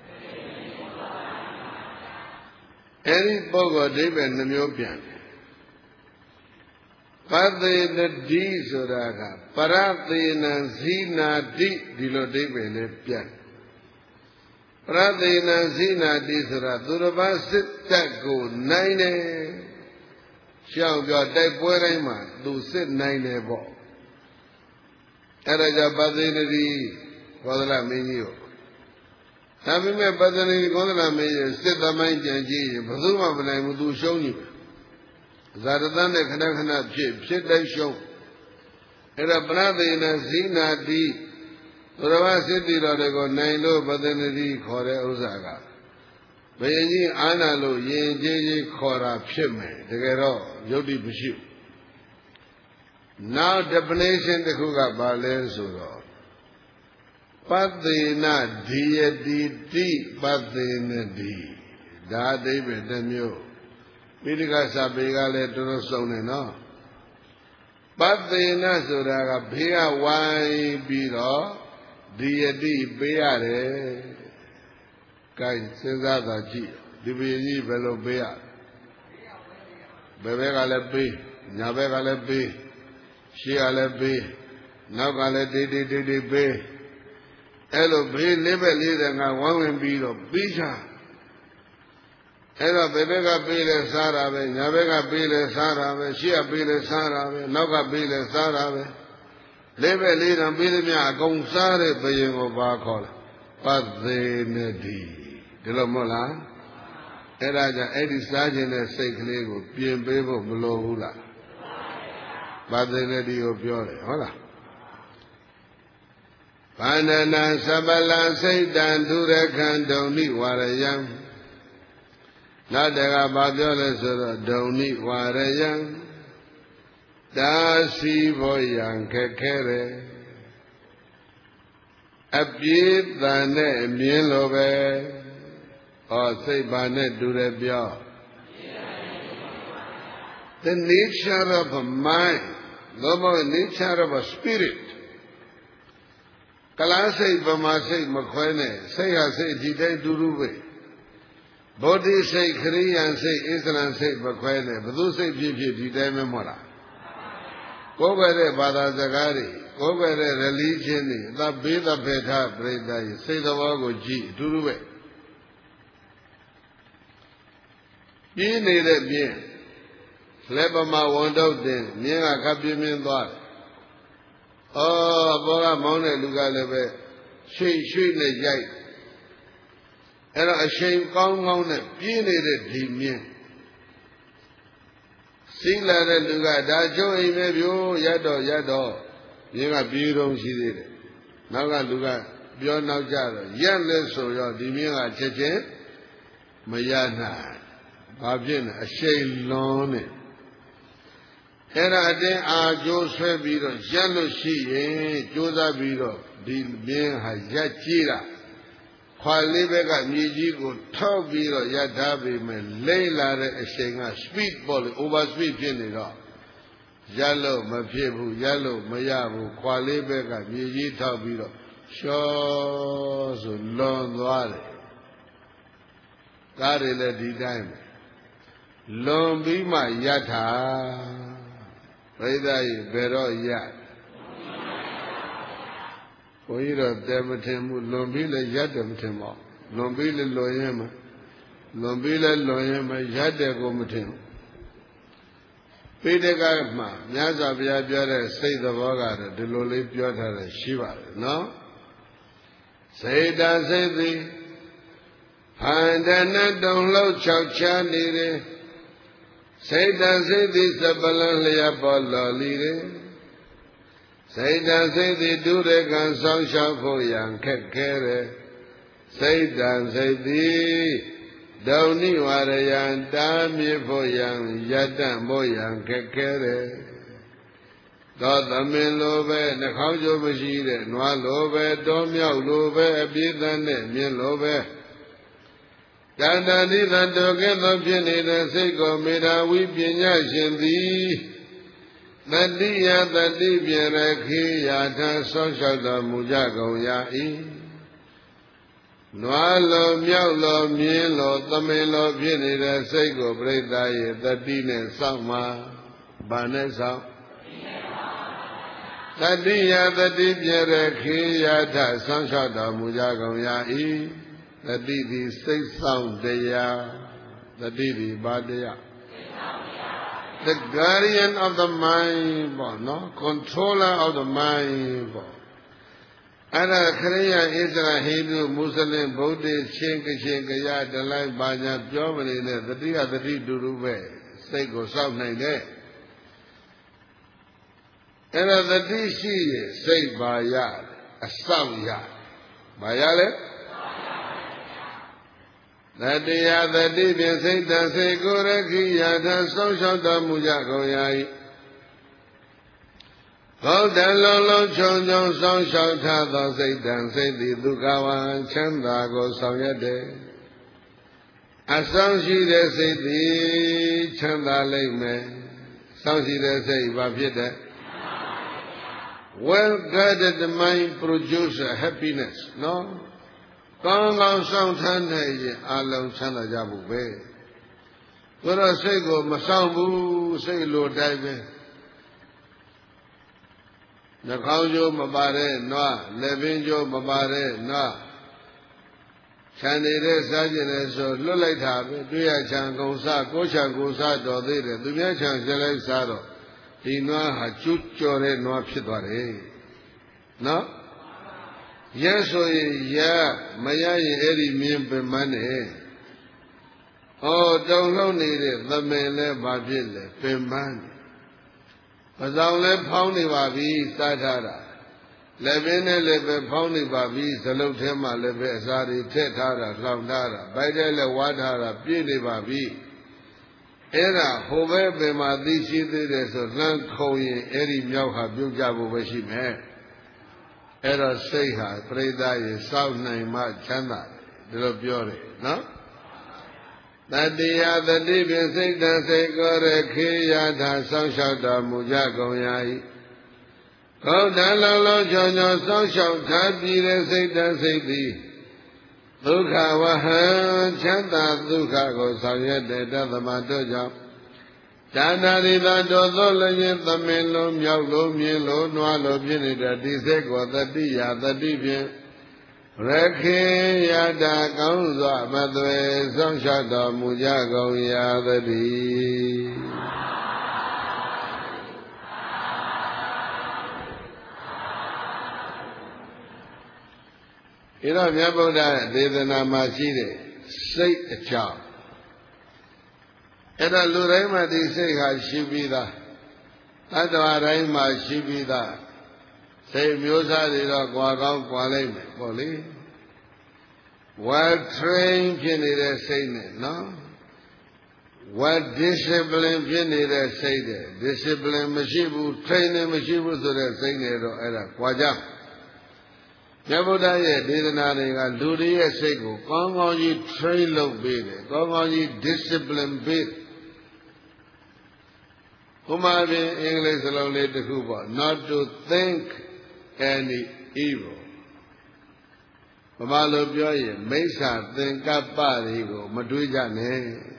အဲ့ဒီပုဂ္ဂိုလ်အဓိပ္ပာယ်နှမျိုးပြန်တယ်ပတ္တိနတိဆိုတာကပရသေနံဇိနာတိဒီလိုအဓိပ္ပာယ်နဲ့ပြန်ပရသေနံဇိနာတိဆိုတာသူတစ်ပါးစစ်တပ်ကိုနိုင်တယ်ရှောက်ပြောတိုက်ပွဲတိုင်းမှာသူစစ်နိုင်တယ်ပေါ့အဲ့ဒါကြောင့်ပတ္တိနတိကောသလမင်းကြီးကိုဒါပေမဲ့ပတ္တိနတိကောသလမင်းကြီးစစ်သမိုင်းကြံကြည့်ရင်ဘယ်သူမှမနိုင်ဘူးသူရှုံးနေဇာတတနဲ့ခဏခဏဖြစ်ဖြစ်တိုင်းရှုံးအဲ့ဒါပရသေနဇိနာတိသူတော်ဘာစစ်တီတော်တွေကိုနိုင်လို့ပတ္တိနတိခေါ်တဲ့ဥစ္စာကဘယင်ကြီးအာနာလို့ရင်ကြီးကြီးခေါ်တာဖြစ်မယ်တကယ်တော့ယုတ်တိမရှိဘူးနောက် definition တစ်ခုကဘာလဲဆိုတော့ပတ္တိနဒီယတိတိပတ္တိနတိဒါအသေးပဲတစ်မျိုးပိဋကစာပေကလည်းတော်တော်စုံတယ်နော်ပတ္သေနဆိုတာကဘေးကဝိုင်းပြီးတော့ဒီယတိပေးရတယ်။ကဲစဉ်းစားတာကြည့်ဒီဘုရင်ကြီးဘယ်လိုပေးရဘယ်ဘက်ကလည်းပေးညာဘက်ကလည်းပေးရှေ့ကလည်းပေးနောက်ကလည်းတိတိတိတိပေးအဲ့လိုဘေးလေးဘက်လေးတဲ့ငါဝမ်းဝင်ပြီးတော့ပြီးချအဲ့တော့ဘယ်ဘက်ကပေးလဲစားတာပဲညာဘက်ကပေးလဲစားတာပဲရှေ့ကပေးလဲစားတာပဲနောက်ကပေးလဲစားတာပဲလေးဘက်လေးတံပေးသမျှအကုန်စားတဲ့ဘုရင်ကိုပါခေါ်လာပသေနတိဒီလိုမဟုတ်လားအဲ့ဒါကြောင့်အဲ့ဒီစားခြင်းတဲ့စိတ်ကလေးကိုပြင်ပေးဖို့မလိုဘူးလားပသေနတိကိုပြောတယ်ဟုတ်လားဘာနနာသဗ္ဗလစိတ်တံဒုရခံဒုံနိဝရယံနောက်တကဘာပြောလဲဆိုတော့ဒုံနိဝရယံဒါစီဘောယံခက်ခဲတယ်အပြေးတန်နဲ့အမြင်လိုပဲဟောစိတ်ပါနဲ့တူတယ်ပြော The nature of a mind the nature of a spirit ကလားစိတ်ဗမာစိတ်မခွဲနဲ့စိတ်ဟာစိတ်ဒီတိုင်းတူတူပဲဗုဒ္ဓစိတ်ခရိယန်စိတ်အစ္စလမ်စိတ်မခွဲနဲ့ဘုသူစိတ်ဖြစ်ဖြစ်ဒီတိုင်းပဲမဟုတ်လားကိုယ်ပဲတဲ့ဘာသာစကားတွေကိုယ်ပဲတဲ့ religion တွေအသဘေးသဖေထပြိတ္တကြီးစိတ်သဘောကိုကြည့်အတူတူပဲပြင်းနေတဲ့ပြင်းလက်ပမာဝန်တော့တင်မြင်းကခပ်ပြင်းပြင်းသွားတယ်။အော်ဘောကမောင်းတဲ့လူကလည်းပဲရွှေ့ရွှေ့နဲ့ရိုက်အဲ့တော့အချိန်ကောင်းကောင်းနဲ့ပြင်းနေတဲ့ဒီမြင်းစိလာတဲ့လူကဒါကျုံအိမ်ပဲပြို့ရတော့ရတော့မြင်းကပြေးတော့ရှိသေးတယ်။နောက်ကလူကပြောနောက်ကြတော့ရက်လဲဆိုရောဒီမြင်းကချက်ချင်းမရနိုင်ဘာဖြစ်လဲအရှိန်လွန်နေအဲ့ဒါအတင်းအာကြိုးဆွဲပြီးတော့ရက်လို့ရှိရင်ကြိုးစားပြီးတော့ဒီမြင်းဟာရက်ကြီးတာခွာလေးဘက်ကမြေကြီးကိုထောက်ပြီးတော့ရက်ထားပြီးမယ်လိမ့်လာတဲ့အရှိန်က speed ပေါ့လေ over speed ဖြစ်နေတော့ရက်လို့မဖြစ်ဘူးရက်လို့မရဘူးခွာလေးဘက်ကမြေကြီးထောက်ပြီးတော့ရှောဆိုလွန်သွားတယ်ကားတွေလည်းဒီတိုင်းပဲလွန်ပြီးမှယတ်တာပြိဿကြီးဘယ်တော့ယတ်ဘုန်းကြီးတော့တဲမထင်ဘူးလွန်ပြီးလည်းယတ်တယ်မထင်ပါဘူးလွန်ပြီးလည်းလွန်ရင်မလွန်ပြီးလည်းလွန်ရင်မယတ်တယ်ကိုမထင်ဘူးပိဋကမှာမြတ်စွာဘုရားပြောတဲ့စိတ်သဘောကတော့ဒီလိုလေးပြောထားတယ်ရှိပါတယ်နော်စေတစိတ်သည်ဟန္တနတုံလောက်၆ချာနေတယ်စိတ်တစိတ်သည်စပလံလျက်ပေါ်လော်လီတယ်စိတ်တစိတ်သည်ဒုရကံဆောင်ရှောက်ဖို့ရန်ခက်ခဲတယ်စိတ်တစိတ်သည်ဒုံနိဝရယံတာမြစ်ဖို့ရန်ယတ္တဖို့ရန်ခက်ခဲတယ်သောသမင်လိုပဲနှာခေါင်းကျိုးမရှိတဲ့နွားလိုပဲတောမြောက်လိုပဲအပြည့်တန်းနဲ့မြင်းလိုပဲတဏ္ဍာနိသတောကဲ့သို့ဖြစ်နေတဲ့စိတ်ကိုမေတ္တာဝိပညာရှင်သည်တတိယတတိပြရခေယာထဆောင်းလျှောက်တော်မူကြကုန်ရာ၏နွားလိုမြောက်လိုမြင်းလိုသမင်လိုဖြစ်နေတဲ့စိတ်ကိုပြိတ္တာရဲ့တတိနဲ့စောင့်မှာဗာနဲ့စောင့်တတိယတတိပြရခေယာထဆောင်းလျှောက်တော်မူကြကုန်ရာ၏တတိတိစိတ်ဆောင်တရားတတိတိဘာတရား The guardian of the mind ပေါ့နော် controller of the mind ပေါ့အဲ့ဒါခရိယာဣသရာဟိန္ဒူမွတ်စလင်ဗုဒ္ဓချင်းကချင်းကရဒလိုက်ဘာညာပြောမနေနဲ့တတိကတတိတူတူပဲစိတ်ကိုစောင့်နိုင်တဲ့အဲ့ဒါတတိရှိရင်စိတ်ပါရအစောင့်ရဘာရလဲတတိယတတိဖြင့်စိတ်တစိတ်ကိုရခိယာထဆောင်းလျှောက်တော်မူကြကုန်ရာ၏ဘုဒ္ဓလုံးလုံးချုံချုံဆောင်းလျှောက်ထားသောစိတ်တစိတ်သည်ဒုက္ခဝံချမ်းသာကိုဆောင်ရွက်တယ်အဆောင်ရှိတဲ့စိတ်သည်ချမ်းသာလိမ့်မယ်စောင့်ရှိတဲ့စိတ်ဘာဖြစ်တဲ့ well guided mind produces happiness နော်ကောင်းကောင်းဆောင်ထမ်းတဲ့ရင်အလုံးချမ်းသာကြဖို့ပဲဆိုတော့စိတ်ကိုမဆောင်ဘူးစိတ်လိုတိုင်းပဲနှာခေါင်းကျိုးမပါတဲ့နွားလက်ပင်ကျိုးမပါတဲ့နွားခြံနေတဲ့စားကျင်တဲ့ဆိုလွတ်လိုက်တာပဲတွေ့ရချံကုံစားကိုချံကိုစားတော်သေးတယ်သူများချံကျလိုက်စားတော့ဒီနွားဟာကျွတ်ကြော်တဲ့နွားဖြစ်သွားတယ်နော်ရဲဆိုရင်ရဲမရရင်အဲ့ဒီမြင်ပင်မနဲ့ဩတုံလုံးနေတဲ့သမင်လဲဘာဖြစ်လဲပင်မနဲ့ပဇောင်လဲဖောင်းနေပါပြီစားထားတာလက်ပင်နဲ့လည်းပဲဖောင်းနေပါပြီဇလုတ်ထဲမှာလည်းပဲအစာတွေထည့်ထားတာလှောင်ထားတာဗိုက်ထဲလည်းဝါထားတာပြည့်နေပါပြီအဲ့ဒါဟိုဘက်ပင်မှာသိရှိသေးတယ်ဆိုလမ်းခုံရင်အဲ့ဒီမြောက်ဟာပြုတ်ကြဖို့ပဲရှိမယ်အဲ့တော့စိတ်ဟာပြိဿရေစောင့်နိုင်မှချမ်းသာတယ်ဒီလိုပြောတယ်နော်တတိယတတိဖြင့်စိတ်တစိတ်ကိုရခေယထာစောင့်ရှောက်တော်မူကြကုန်ရာ၏ကောင်းတန်လုံးလုံးချောချောစောင့်ရှောက်ထားပြီးတဲ့စိတ်တစိတ်သည်ဒုက္ခဝဟံချမ်းသာဒုက္ခကိုဆောင်ရွက်တဲ့တသမတို့ကြောင့်ဇာနာရိသတော်သောလည်းသမင်လုံးမြောက်လုံးမြင်လုံးနွားလုံးဖြစ်နေတဲ့ဒီစိတ်ကိုတတိယတတိဖြင့်ရခေယတာကောင်းစွာမသွေစောင့်ရှောက်တော်မူကြကုန်ရာသတည်းဤတော့မြတ်ဗုဒ္ဓရဲ့ဒေသနာမှာရှိတဲ့စိတ်အကြောင်းအဲ့ဒါလူတိုင်းမှာဒီစိတ်ဟာရှိပြီးသားတတ္တဝါတိုင်းမှာရှိပြီးသားစိတ်မျိုးစားတွေတော့ကြွားကောင်းကြွားလိုက်မယ်ပေါ့လေ well trained ဖြစ်နေတဲ့စိတ်နဲ့နော် well discipline ဖြစ်နေတဲ့စိတ်တဲ့ discipline မရှိဘူး training မရှိဘူးဆိုတဲ့စိတ်နဲ့တော့အဲ့ဒါကြွားကြမြတ်ဗုဒ္ဓရဲ့ဒေသနာတွေကလူတွေရဲ့စိတ်ကိုကောင်းကောင်းကြီး train လုပ်ပေးတယ်ကောင်းကောင်းကြီး discipline ပေးတယ်ဥမာဖြင့်အင်္ဂလိပ်စလုံးလေးတစ်ခုပေါ့ not to think any evil ဗမာလိုပြောရင်မိစ္ဆာသင်္ကပ္ပတွေကိုမတွေးကြနဲ့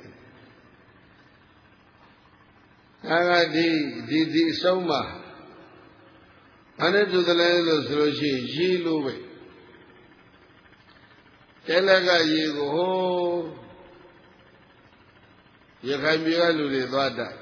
ဒါကဒီဒီဒီအဆုံးမှာဘာနဲ့တူတယ်လဲလို့ဆိုလို့ရှိရင်ရေလိုပဲတဲလက်ကရေကိုဟိုးရခိုင်ပြည်ကလူတွေသွားတိုက်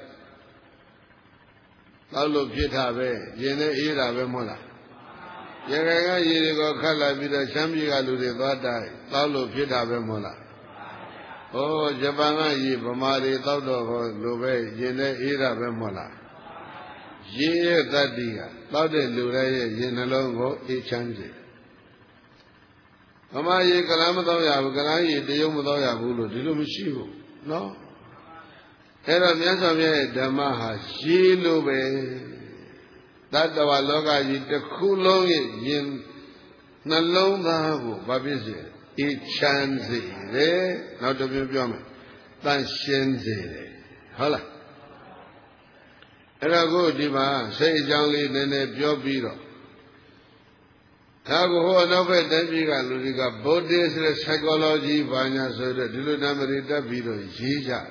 တောက်လို့ဖြစ်တာပဲရင်နဲ့အေးတာပဲမဟုတ်လားရခိုင်ကရေတွေကိုခတ်လာပြီးတော့ရှမ်းပြည်ကလူတွေသွားတိုက်တောက်လို့ဖြစ်တာပဲမဟုတ်လားဟောဂျပန်ကရေဗမာတွေတောက်တော့ဟောလိုပဲရင်နဲ့အေးတာပဲမဟုတ်လားရေရဲ့တတ္တိကတောက်တဲ့လူတိုင်းရဲ့ရင်နှလုံးကိုအေးချမ်းစေဗမာရေကလမ်းမတော့ရဘူးကလမ်းရေတရုံမတော့ရဘူးလို့ဒီလိုမရှိဘူးနော်အဲ့တော့မြတ်စွာဘုရားရဲ့ဓမ္မဟာရေလိုပဲတတ္တဝလောကကြီးတစ်ခုလုံးရဲ့ရင်နှလုံးသားကိုဘာဖြစ်စေအေးချမ်းစေတယ်နောက်တစ်မျိုးပြောမယ်တန်ရှင်းစေတယ်ဟုတ်လားအဲ့တော့ကိုဒီမှာစိတ်အကြောင်းလေးနည်းနည်းပြောပြီးတော့ဒါကိုဟိုနောက်ဘက်တိုင်းပြည်ကလူတွေက Buddhist psychology ဘာညာဆိုတော့ဒီလိုနာမည်တက်ပြီးတော့ရေးကြ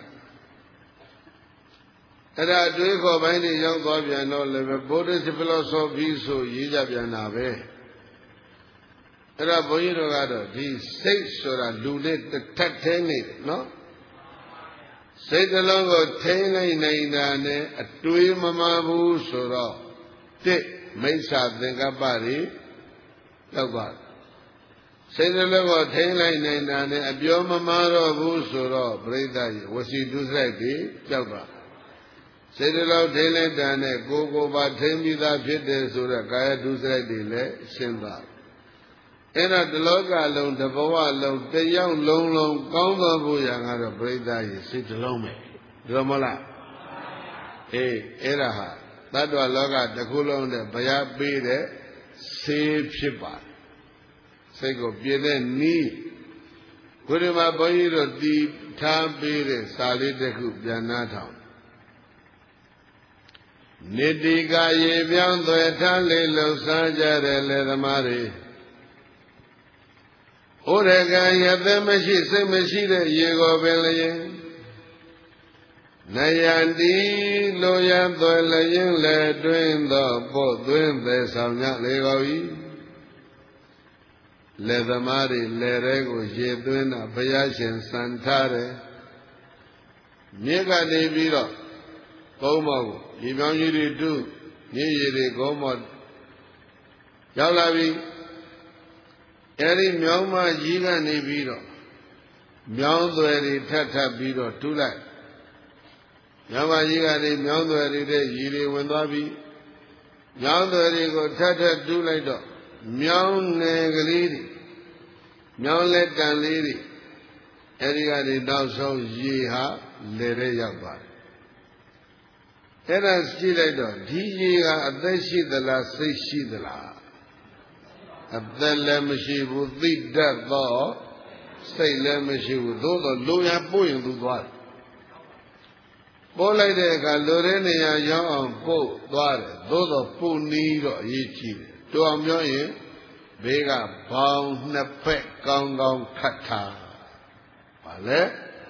အဲ့ဒါအတွေးခေါ်ပိုင်းတွေရောက်သွားပြန်တော့လည်းပဲ Buddhist philosophy ဆိုရေးကြပြန်တာပဲအဲ့ဒါဘုန်းကြီးတို့ကတော့ဒီစိတ်ဆိုတာလူလေးတစ်ထက်သေးနေတယ်နော်စိတ်တစ်လုံးကိုထိန်းလိုက်နေတာနဲ့အတွေးမမှန်ဘူးဆိုတော့တစ်မိစ္ဆာသင်္ကပ္ပတွေရောက်သွားစိတ်တစ်လုံးကိုထိန်းလိုက်နေတာနဲ့အပြောမမှန်တော့ဘူးဆိုတော့ပြိဿကြီးဝစီတုစိုက်တွေကြောက်သွားစိတ်တစ်လုံးထိန်းလိုက်တာနဲ့ကိုယ်ကိုယ်ပါထိန်းပြီးသားဖြစ်တယ်ဆိုတော့ကာယတုစိုက်တွေလည်းရှင်းသွားအဲ့ဒါတလောကလုံးတဘဝလုံးတယောက်လုံးလုံးကောင်းသောဘုရားကတော့ပြိဿရဲ့စိတ်တစ်လုံးပဲဒီလိုမဟုတ်လားအေးအဲ့ဒါဟာတတ္တဝလောကတစ်ခုလုံးနဲ့ဘုရားပေးတဲ့ဆေးဖြစ်ပါစိတ်ကိုပြည့်တဲ့နီးခုဒီမှာဘုန်းကြီးတို့တီထားပေးတဲ့စာလေးတစ်ခုပြန်နားထောင်နိတိကရေပြောင်းသွဲထားလေးလှုပ်ရှားကြတဲ့လေသမားတွေဩရကံရသက်မရှိစိတ်မရှိတဲ့ရေကိုပင်လျင်နယံတိလိုရသွဲလျင်လေတွင်သောပို့သွင်းသည်ဆောင်ညလေကုန်၏လေသမားတွေလေရဲကိုရေသွင်းတာဘုရားရှင်စံထားတယ်မြေကနေပြီးတော့ကုန်းမော်ကိုရေပြောင်းကြီးတွေတူးမြေရည်တွေကုန်းမော်ရောက်လာပြီအဲဒီမြောင်းမကြီးကနေပြီးတော့မြောင်းသွဲတွေထပ်ထပ်ပြီးတော့တူးလိုက်မြောင်းမကြီးကနေမြောင်းသွဲတွေတဲ့ရေတွေဝင်သွားပြီမြောင်းသွဲတွေကိုထပ်ထပ်တူးလိုက်တော့မြောင်းနယ်ကလေးတွေမြောင်းလက်တန်လေးတွေအဲဒီကနေနောက်ဆုံးရေဟာလေထဲရောက်ပါတယ်အဲ့ဒါကြည့်လိုက်တော့ဒီရေကအသက်ရှိသလားစိတ်ရှိသလားအသက်လည်းမရှိဘူးသိတတ်သောစိတ်လည်းမရှိဘူးသို့သောလူရပို့ရင်သူသွားတယ်ပို့လိုက်တဲ့အခါလူရဲနေရာရောက်အောင်ပို့သွားတယ်သို့သောပို့နီးတော့အရေးကြီးတယ်တော်အောင်ပြောရင်ဘေးကဘောင်နှစ်ဖက်ကောင်းကောင်းခတ်ထားပါလေ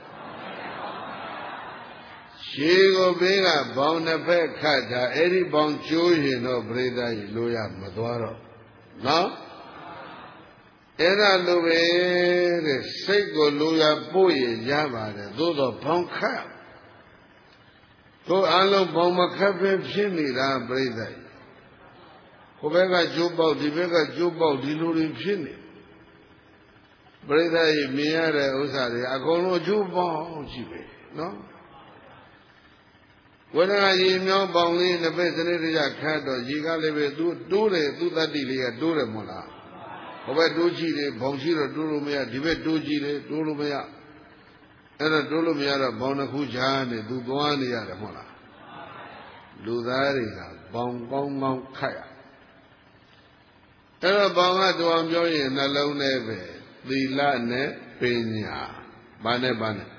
ရှေးကိုဘေးကဘောင်နှစ်ဖက်ခတ်ထားအဲ့ဒီဘောင်ကျိုးရင်တော့ပြိဿကြီးလိုရမသွားတော့နော်အဲ့ဒါလိုပဲတဲ့စိတ်ကိုလိုရပို့ရင်ရပါတယ်သို့တော့ဘောင်ခတ်တို့အလုံးဘောင်မခတ်ပဲဖြစ်နေတာပြိဿကြီးဟိုဘက်ကကျိုးပေါက်ဒီဘက်ကကျိုးပေါက်ဒီလိုတွေဖြစ်နေပြိဿကြီးမြင်ရတဲ့ဥစ္စာတွေအကုန်လုံးကျိုးပေါက်ရှိပဲနော်ဝိညာဉ်ရေမြောင်းပေါင်လေးနှစ်ဖက်စနစ်တကျခတ်တော့ရေကလည်းပဲသူတိုးတယ်သူတတ္တိလေးကတိုးတယ်မဟုတ်လားဟိုဘက်တိုးကြည့်တယ်ဘောင်ရှိတော့တိုးလို့မရဒီဘက်တိုးကြည့်တယ်တိုးလို့မရအဲ့တော့တိုးလို့မရတော့ဘောင်တစ်ခုချားနေသူသွားနေရတယ်မဟုတ်လားလူသားတွေကဘောင်ကောင်းကောင်းခတ်ရအဲ့တော့ဘောင်ကတော်အောင်ပြောရင်နှလုံးနဲ့ပဲသီလနဲ့ပညာဘာနဲ့ဘာနဲ့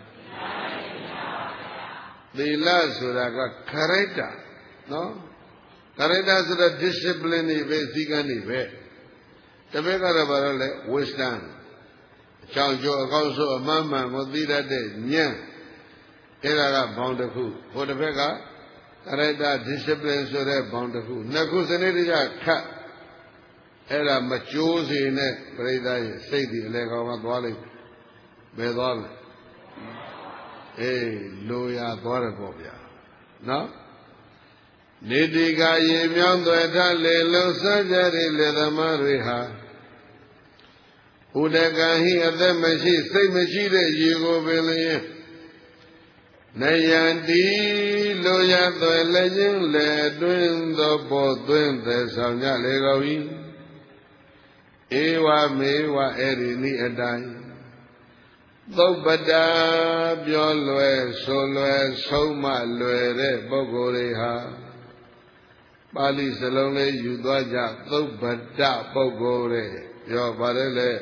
သီလဆိုတာကခရိတ္တနော်ခရိတ္တဆိုတာ discipline တွေပဲစည်းကမ်းတွေပဲတပည့်ကတော့ဘာလို့လဲ wisdom အချောင်ကျော်အကောင်းဆုံးအမှန်မှန်ကိုသိတတ်တဲ့ဉာဏ်အဲ့ဒါကဘောင်တစ်ခုဟိုတစ်ဖက်ကခရိတ္တ discipline ဆိုတဲ့ဘောင်တစ်ခုနှစ်ခုစနစ်တကျခတ်အဲ့ဒါမကြိုးစေနဲ့ပြိဿရဲ့စိတ်ဒီအလဲကောင်ကသွားလိုက်ဘယ်သွားလဲအေးလိုရသွားတယ်ပေါ့ဗျာနော်နေတိကရေမြောင်းသွဲထားလေလုံးစကြတဲ့လေသမားတွေဟာဥဒကံဟိအသက်မရှိစိတ်မရှိတဲ့ရေကိုပင်လျင်နယံတိလိုရသွဲလည်းချင်းလေတွင်သောပေါ်သွင်းသည်ဆောင်ကြလေကုန်၏ဧဝမေဝအဲ့ဒီနိအတိုင်းသုပ္ပတာပြောလွယ်ဆိုလွယ်ဆုံးမလွယ်တဲ့ပုဂ္ဂိုလ်တွေဟာပါဠိစလုံးလေးယူသွားကြသုပ္ပတပုဂ္ဂိုလ်တွေပြောပါတယ်လေ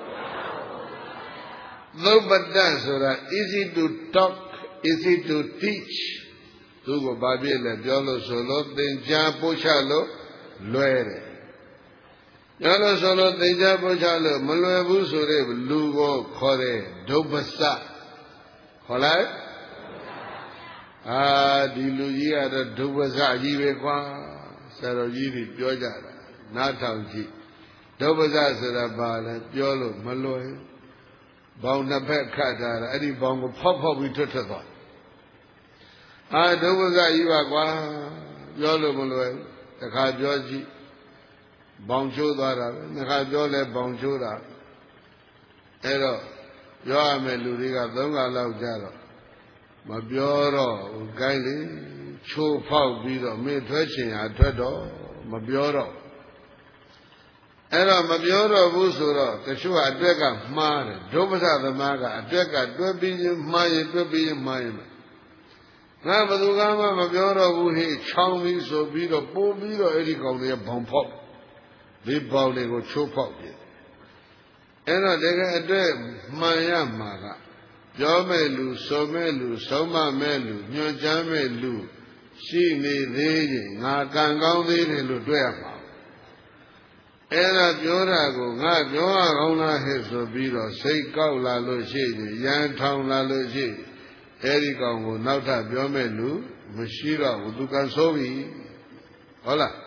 သုပ္ပတဆိုတာ easy to talk easy to teach သူကဘာဖြစ်လဲပြောလို့ဆိုလို့သင်ကြားပို့ချလို့လွယ်တယ်ပြောလို့ဆိုလို့သင်ကြားပို့ချလို့မလွယ်ဘူးဆိုတဲ့လူကိုခေါ်တယ်ဒုပ္ပစခေါ်လိုက်အာဒီလူကြီးကတော့ဒုပ္ပစကြီးပဲကွာဆရာတော်ကြီးတွေပြောကြတာနားထောင်ကြည့်ဒုပ္ပစဆိုတာဘာလဲပြောလို့မလွယ်ဘောင်နှစ်ဖက်ခတ်ထားတာအဲ့ဒီဘောင်ကိုဖောက်ဖောက်ပြီးထွက်ထွက်သွားအာဒုပ္ပစကြီးပါကွာပြောလို့မလွယ်တခါပြောကြည့်ဘောင်ချိုးသွားတာပဲနှစ်ခါပြောလဲဘောင်ချိုးတာအဲ့တော့ပြောရမယ်လူတွေကသုံးခါလောက်ကြတော့မပြောတော့ဘူးကိုင်းလေချိုးဖောက်ပြီးတော့မင်းထွက်ချင်ဟာထွက်တော့မပြောတော့အဲ့တော့မပြောတော့ဘူးဆိုတော့တချို့ကအတွက်ကမှားတယ်ဒုပ္ပစသမားကအတွက်ကတွဲပြီးရင်မှားရင်တွဲပြီးရင်မှားရင်ငါဘယ်သူကမှမပြောတော့ဘူးဟိချောင်းပြီးဆိုပြီးတော့ပို့ပြီးတော့အဲ့ဒီကောင်တွေကဘောင်ဖောက်ဒီဘောင်တွေကိုချိုးဖောက်ပြအဲ့တော့တကယ်အတွက်မှန်ရမှာကပြောမဲ့လူဆိုမဲ့လူဆုံးမမဲ့လူညွှန်ကြားမဲ့လူရှိနေသေးရင်ငါကံကောင်းသေးတယ်လို့တွေ့ရမှာအဲ့ဒါပြောတာကိုငါပြောရကောင်းလားဟဲ့ဆိုပြီးတော့စိတ်ကောက်လာလို့ရှိရင်ရန်ထောင်လာလို့ရှိရင်အဲ့ဒီကောင်ကိုနောက်ထပ်ပြောမဲ့လူမရှိတော့ဘူးသူကဆိုးပြီဟုတ်လား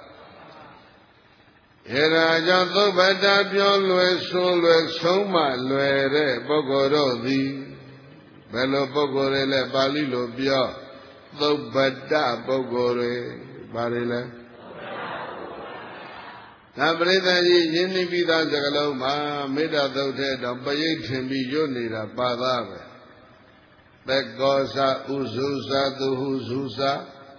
အဲ့ဒါကြောင့်သုဗ္ဗတပြောလွယ်ဆိုလွယ်ဆုံးမလွယ်တဲ့ပုဂ္ဂိုလ်တို့သည်ဘယ်လိုပုဂ္ဂိုလ်တွေလဲပါဠိလိုပြောသုဗ္ဗတပုဂ္ဂိုလ်တွေဘာတွေလဲဒါပရိသတ်ကြီးရင်းနှီးပြီးသားစကားလုံးမှာမေတ္တာသုတ်တဲ့တော့ပရိတ်ထင်ပြီးရွတ်နေတာပါသားပဲသက္ကောစာဥစုစာသူဟုစုစာ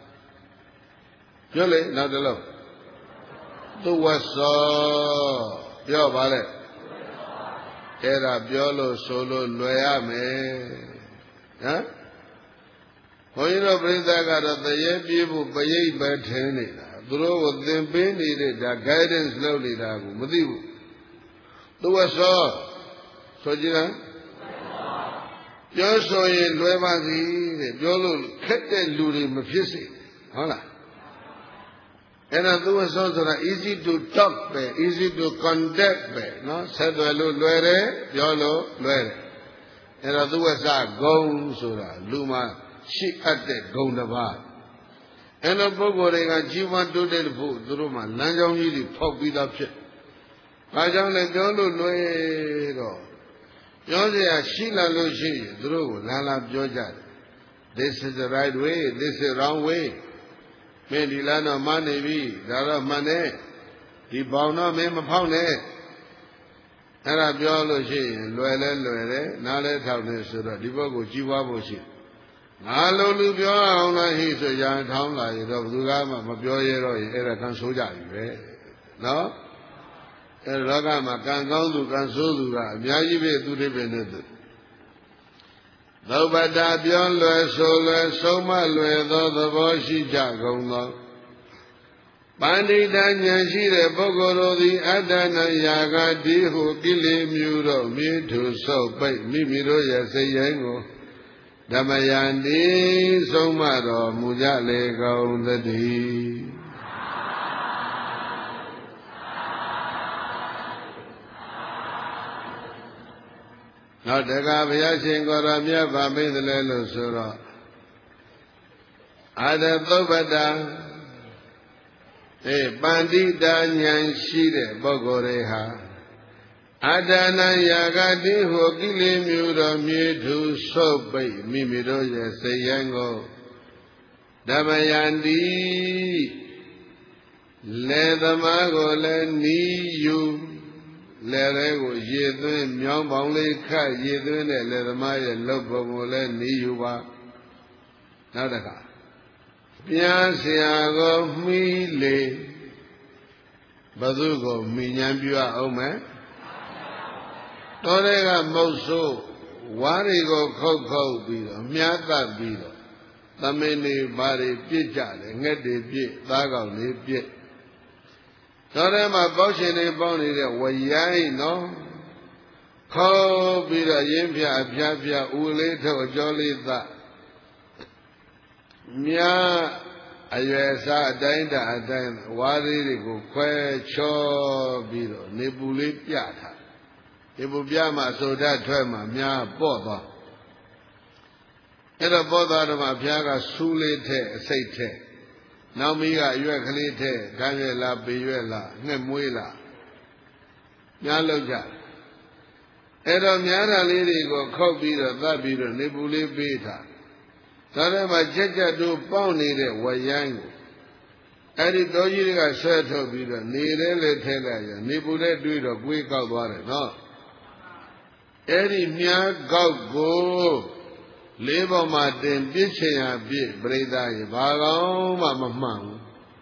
ပြောလေနောက်တစ်လုံးသူဝတ်စောပြောပါလေအဲ့ဒါပြောလို့ဆိုလို့လွယ်ရမယ်ဟမ်ဘုန်းကြီးတို့ပြိဿကတော့တရေပြေးဖို့ပရိတ်ပဲထင်းနေတာသူတို့ကိုသင်ပေးနေတဲ့ဒါ guidance လုပ်နေတာကိုမသိဘူးသူဝတ်စောဆိုကြလားပြောဆိုရင်လွယ်ပါစီတဲ့ပြောလို့ခက်တဲ့လူတွေမဖြစ်စေဟုတ်လားအဲ့ဒါသူဝတ်စောဆိုတာ easy to talk ပဲ easy to conduct ပဲနော်ဆက်သွယ်လို့လွယ်တယ်ပြောလို့လွယ်တယ်အဲ့ဒါသူဝတ်စဂုံဆိုတာလူမှာရှိအပ်တဲ့ဂုံတစ်ပါးအဲ့လိုပုဂ္ဂိုလ်တွေကជីវတိုးတက်ဖို့သူတို့မှာလမ်းကြောင်းကြီးတွေဖောက်ပြီးသားဖြစ်။ဘာကြောင့်လဲပြောလို့လွယ်တော့ပြောစရာရှိလာလို့ရှိရင်သူတို့ကိုလာလာပြောကြတယ်။ This is the right way, this is wrong way. မင်းဒီလမ်းတော့မှန်းနေပြီဒါတော့မှန်တယ်ဒီဘောင်တော့မင်းမဖောက်နဲ့အဲ့ဒါပြောလို့ရှိရင်လွယ်လဲလွယ်တယ်နားလဲထောက်နေဆိုတော့ဒီဘက်ကိုကြီးပွားဖို့ရှိငါလိုလူပြောအောင်လားဟိဆိုရန်ထောင်းလာရတော့ဘယ်သူကမှမပြောရတော့ရင်အဲ့ဒါကံဆိုးကြပြီပဲနော်အဲ့လောကမှာကံကောင်းသူကံဆိုးသူကအများကြီးပဲသူတွေပဲနဲ့သူသုဗ္ဗတပြောလွယ်ဆိုလွယ်ဆုံးမလွယ်သောသဘောရှိကြကုန်သောပန္တိတဉာဏ်ရှိတဲ့ပုဂ္ဂိုလ်တို့သည်အတ္တနယာဂတိဟုကိလေမျိုးတို့မြေထုဆုပ်ပိတ်မိမိတို့ရဲ့စိတ်ရင်းကိုဓမ္မယန္တိဆုံးမတော်မူကြလေကုန်သတည်းနောက်တခါဘုရားရှင်ကိုယ်တော်မြတ်ဗာမိတ်တယ်လို့ဆိုတော့အာရသုဗ္ဗတအေးပန္တိတာဉာဏ်ရှိတဲ့ပုဂ္ဂိုလ်တွေဟာအတ္တနာယာဂတိဟောကိလေမျိုးတော်မြေထုဆုပ်ပိတ်မိမိတို့ရဲ့စိတ်ရန်ကိုဓမ္မယန္တိလေသမားကိုလည်းနီးယူလေလေးကိုရေသွင်းမြောင်းပေါင်းလေးခတ်ရေသွင်းတဲ့လေသမားရဲ့လုပ်ပုံကိုလည်းနီးယူပါနောက်တစ်ခါပြန်ဆရာကိုမှီးလေဘသူကိုမှီညံပြအောင်မယ်တော်တွေကမုတ်ဆိုးဝါးတွေကိုခုတ်ခုတ်ပြီးတော့မြားတတ်ပြီးတော့သမင်းတွေဘာတွေပြစ်ကြတယ်ငှက်တွေပြစ်သားကောင်တွေပြစ်တော်ထဲမှာပေါက်ရှင်တွေပေါင်းနေတဲ့ဝရိုင်းနော်ခုတ်ပြီးတော့ရင်းဖြာဖြာဖြာဦးလေးထုတ်အကျော်လေးသမြားအရွယ်စားအတိုင်းတအတိုင်းဝါးလေးတွေကိုခွဲချောပြီးတော့နေပူလေးပြထားဒီပူပြမှအစိုးဓာတ်ထွက်မှများပေါ့သွားအဲ့တော့ပေါ့သွားတော့မှဘုရားကဆူးလေးထဲအစိတ်ထဲနောက်မီးကအရွက်ကလေးထဲခမ်းရွက်လားပေရွက်လားငှက်မွေးလားများလောက်ကြအဲ့တော့များတာလေးတွေကိုခောက်ပြီးတော့သတ်ပြီးတော့နေပူလေးပေးထားဒါထဲမှာကြက်ကြက်တို့ပေါက်နေတဲ့ဝရိုင်းကိုအဲ့ဒီတော်ကြီးတွေကဆွဲထုတ်ပြီးတော့နေတယ်လေထဲလိုက်ရနေပူလေးတွေးတော့ကိုယ်ကောက်သွားတယ်နော်အဲ့ဒီမြားကောက်ကိုလေးပေါ်မှာတင်ပြစ်ချင်ရပြစ်ပြိဿရေဘာကောင်းမှမမှန်ဘူး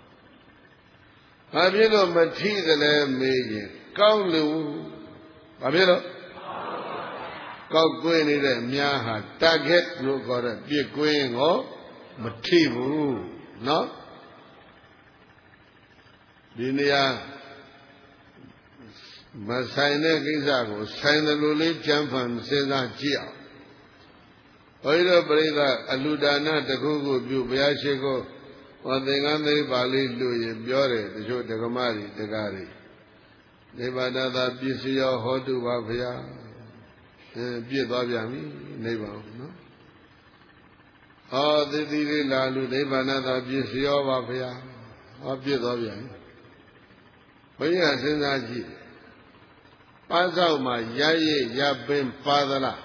ဘာဖြစ်လို့မထိသလဲမေးရင်ကောက်လို့ဘာဖြစ်လို့ကောက်ကွင်းနေတဲ့မြားဟာ target လို့ခေါ်တဲ့ပြစ်ကွင်းကိုမထိဘူးနော်ဒီနေရာမဆိုင်တဲ့ကိစ္စကိုဆိုင်တယ်လို့လေးကြံဖန်စဉ်းစားကြည့်အောင်ဘုရားပရိသတ်အလူဒါနတခုခုပြုဘုရားရှိခိုးဟောသင်္ကန်းသိပါဠိလူရင်ပြောတယ်တချို့ဒကမတွေတကားတွေနိဗ္ဗာန်သာပစ္စည်းရောဟောတုပါဗျာအဲပြည့်သွားပြန်ပြီနိဗ္ဗာန်နော်ဟောသတိလေးလာလူနိဗ္ဗာန်သာပစ္စည်းရောပါဗျာဟောပြည့်သွားပြန်ဘုရားစဉ်းစားကြည့်ပါးစောက်မှာရရရပင်ပါသလား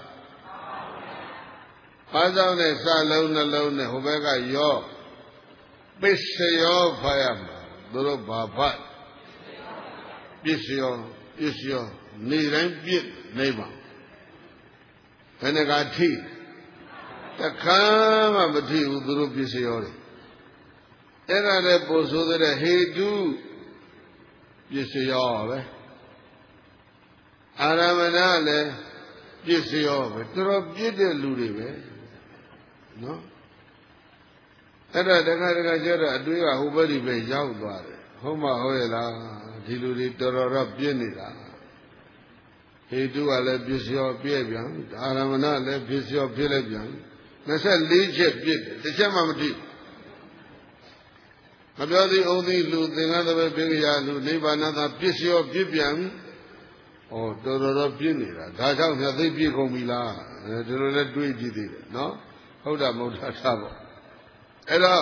ပါးစောက်နဲ့စလုံးနှလုံးနဲ့ဟိုဘက်ကရောပစ္စယောဖာရမှာသူတို့ဘာဖတ်ပစ္စယောပစ္စယောနေတိုင်းပြည့်နေပါဘယ်နှကထိတခါမှမထိဘူးသူတို့ပစ္စယောတွေအဲ့ဒါလည်းပို့ဆိုတဲ့ဟေတုပစ္စယောပဲအာရမဏလည်းပစ္စယောပဲတော်တော်ပြည့်တဲ့လူတွေပဲနော်အဲ့ဒါတခါတခါကျတော့အတွေးကဟိုဘက်ဒီဘက်ရောက်သွားတယ်ဟုတ်မဟုတ်ရဲ့လားဒီလူတွေတော်တော်တော့ပြည့်နေတာဟေတုကလည်းပစ္စယောပြည့်ပြန်အာရမဏလည်းပစ္စယောပြည့်လိုက်ပြန်နှစ်ဆယ်လေးချက်ပြည့်တယ်တစ်ချက်မှမထိမပြောသေးအောင်သေးလူသင်္ကန်းသဘယ်ပြည့်ရလူနိဗ္ဗာန်သာပစ္စယောပြည့်ပြန်ဩတော်တော်တော့ပြည့်နေတာဒါကြောင့်မြတ်သိပြည့်ကုန်ပြီလားဒီလိုလဲတွေးကြည့်သေးတယ်နော်ဟုတ်တာမဟုတ်တာသာပေါ့အဲ့တော့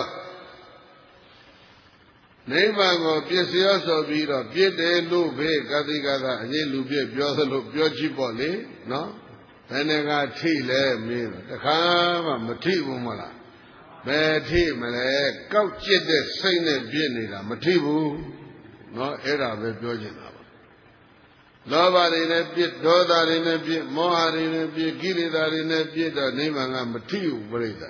နိဗ္ဗာန်ကိုပစ္စယောဆိုပြီးတော့ပြည့်တယ်လို့ပဲကတိကသာအရင်လူပြည့်ပြောသလိုပြောကြည့်ပေါ့လေနော်ဘယ်နဲ့ကထိလဲမင်းတခါမှမထိဘူးမလားဘယ်ထိမလဲကောက်ကျစ်တဲ့စိတ်နဲ့ပြည့်နေတာမထိဘူးနော်အဲ့ဒါပဲပြောချင်တာပါလောဘတွေနဲ့ပြည့်ဒေါသတွေနဲ့ပြည့်မောဟတွေနဲ့ပြည့်ကိလေသာတွေနဲ့ပြည့်တော့နိဗ္ဗာန်ကမထိဘူးပြိတ္တာ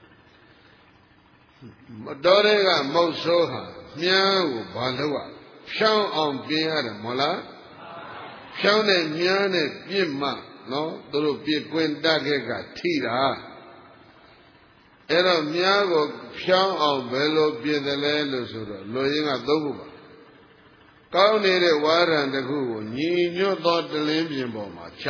မတော်တဲ့ကမုတ်ဆိုးဟာမြန်းကိုဘာလို့อ่ะဖြောင်းအောင်ပြင်ရတယ်မဟုတ်လားဖြောင်းတဲ့မြန်းနဲ့ပြည့်မှနော်သူတို့ပြည့်ကွင်းတက်ခဲ့ကထိတာအဲ့တော့မြန်းကိုဖြောင်းအောင်ဘယ်လိုပြင်တယ်လဲလို့ဆိုတော့လူရင်းကသုံးခုပါကောင်းနေတဲ့ဝါရံတစ်ခုကိုညီညွတ်သောတလင်းပြင်ပေါ်မှာချ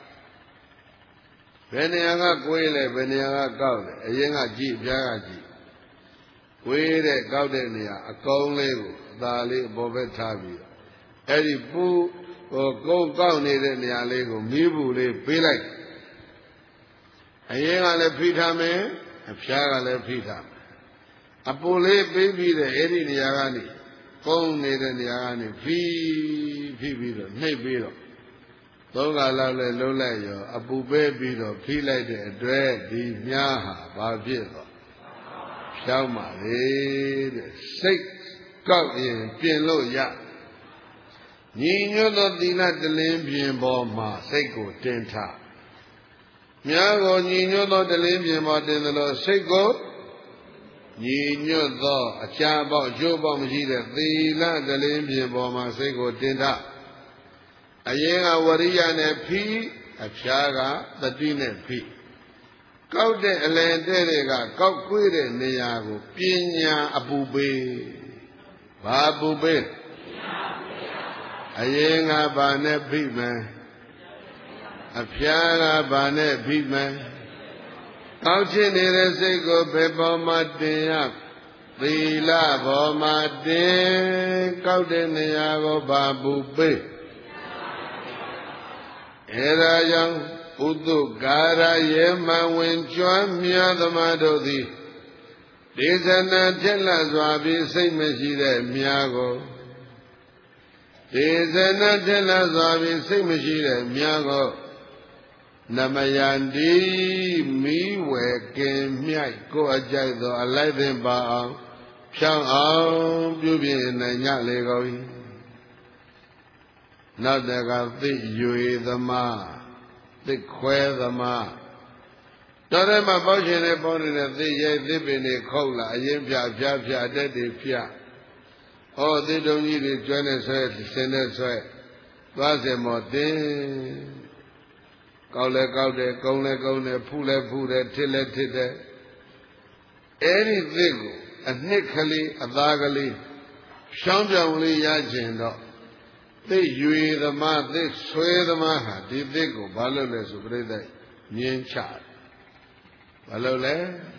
ဘယ်နေရာကကိုယ်လဲဘယ်နေရာကကောက်လဲအရင်ကကြည့်ပြားကကြည့်ဝေးတဲ့ကောက်တဲ့နေရာအကောင်းလေးကိုအသာလေးအပေါ်ဘက်ထားပြီးအဲ့ဒီပူဟိုကုန်းကောက်နေတဲ့နေရာလေးကိုမီးဘူးလေးပေးလိုက်အရင်ကလည်းဖိထားမယ်အဖျားကလည်းဖိထားမယ်အပူလေးပေးပြီးတဲ့အဲ့ဒီနေရာကနေကုန်းနေတဲ့နေရာကနေဖိဖိပြီးတော့နှိပ်ပြီးတော့သုံးခါလောက်လဲလုံးလိုက်ရောအပူပေးပြီးတော့ဖိလိုက်တဲ့အတွက်ဒီမြားဟာဘာဖြစ်တော့ဖြောင်းပါလေတဲ့စိတ်ကောက်ရင်ပြင်လို့ရညီညွတ်သောသီလတလင်းပြင်ပေါ်မှာစိတ်ကိုတင်ထားမြားကိုညီညွတ်သောတလင်းပြင်ပေါ်တင်သလိုစိတ်ကိုညီညွတ်သောအချာပေါက်အကျိုးပေါက်မရှိတဲ့သီလတလင်းပြင်ပေါ်မှာစိတ်ကိုတင်ထားအရင်ကဝရိယနဲ့ဖိအဖျားကတတိနဲ့ဖိကောက်တဲ့အလယ်တဲ့တွေကကောက်ကွေးတဲ့နေရာကိုပညာအပူပေးဘာပူပေးအရင်ကဘာနဲ့ဖိမယ်အဖျားကဘာနဲ့ဖိမယ်ကောက်ချင်နေတဲ့စိတ်ကိုဘယ်ပေါ်မှာတင်ရသီလပေါ်မှာတင်ကောက်တဲ့နေရာကိုဘာပူပေးအဲဒါကြောင့်ဥတုကာရယေမဝင်ကျွမ်းမြတ်သမားတို့သည်ဒေသနာထက်လစွာပြီးစိတ်မရှိတဲ့မြားကိုဒေသနာထက်လစွာပြီးစိတ်မရှိတဲ့မြားကိုနမယန္တိမိဝဲကင်မြိုက်ကိုအကြိုက်သောအလိုက်သင်ပါအောင်ဖြောင်းအောင်ပြုပြင်နိုင်ကြလေကုန်၏နောက်တကသိရွေသမားသိခွဲသမားတော်တယ်မှာပေါ့ရှင်နဲ့ပေါ့နေတဲ့သိရဲသိပင်တွေခုတ်လာအရင်ပြဖြားဖြားအတက်တွေဖြားဟောသိတုံကြီးတွေကျွမ်းနေဆွဲဆင်းနေဆွဲသွားစင်မောတင်းကောက်လဲကောက်တယ်ကုန်းလဲကုန်းတယ်ဖူးလဲဖူးတယ်ထစ်လဲထစ်တယ်အဲ့ဒီသိကိုအနှစ်ကလေးအသားကလေးရှောင်းပြောင်လေးရခြင်းတော့သိရွေသမားသိဆွဲသမားဟာဒီသိကိုဘာလို့လဲဆိုပြိဿမြင်းချဘာလို့လဲ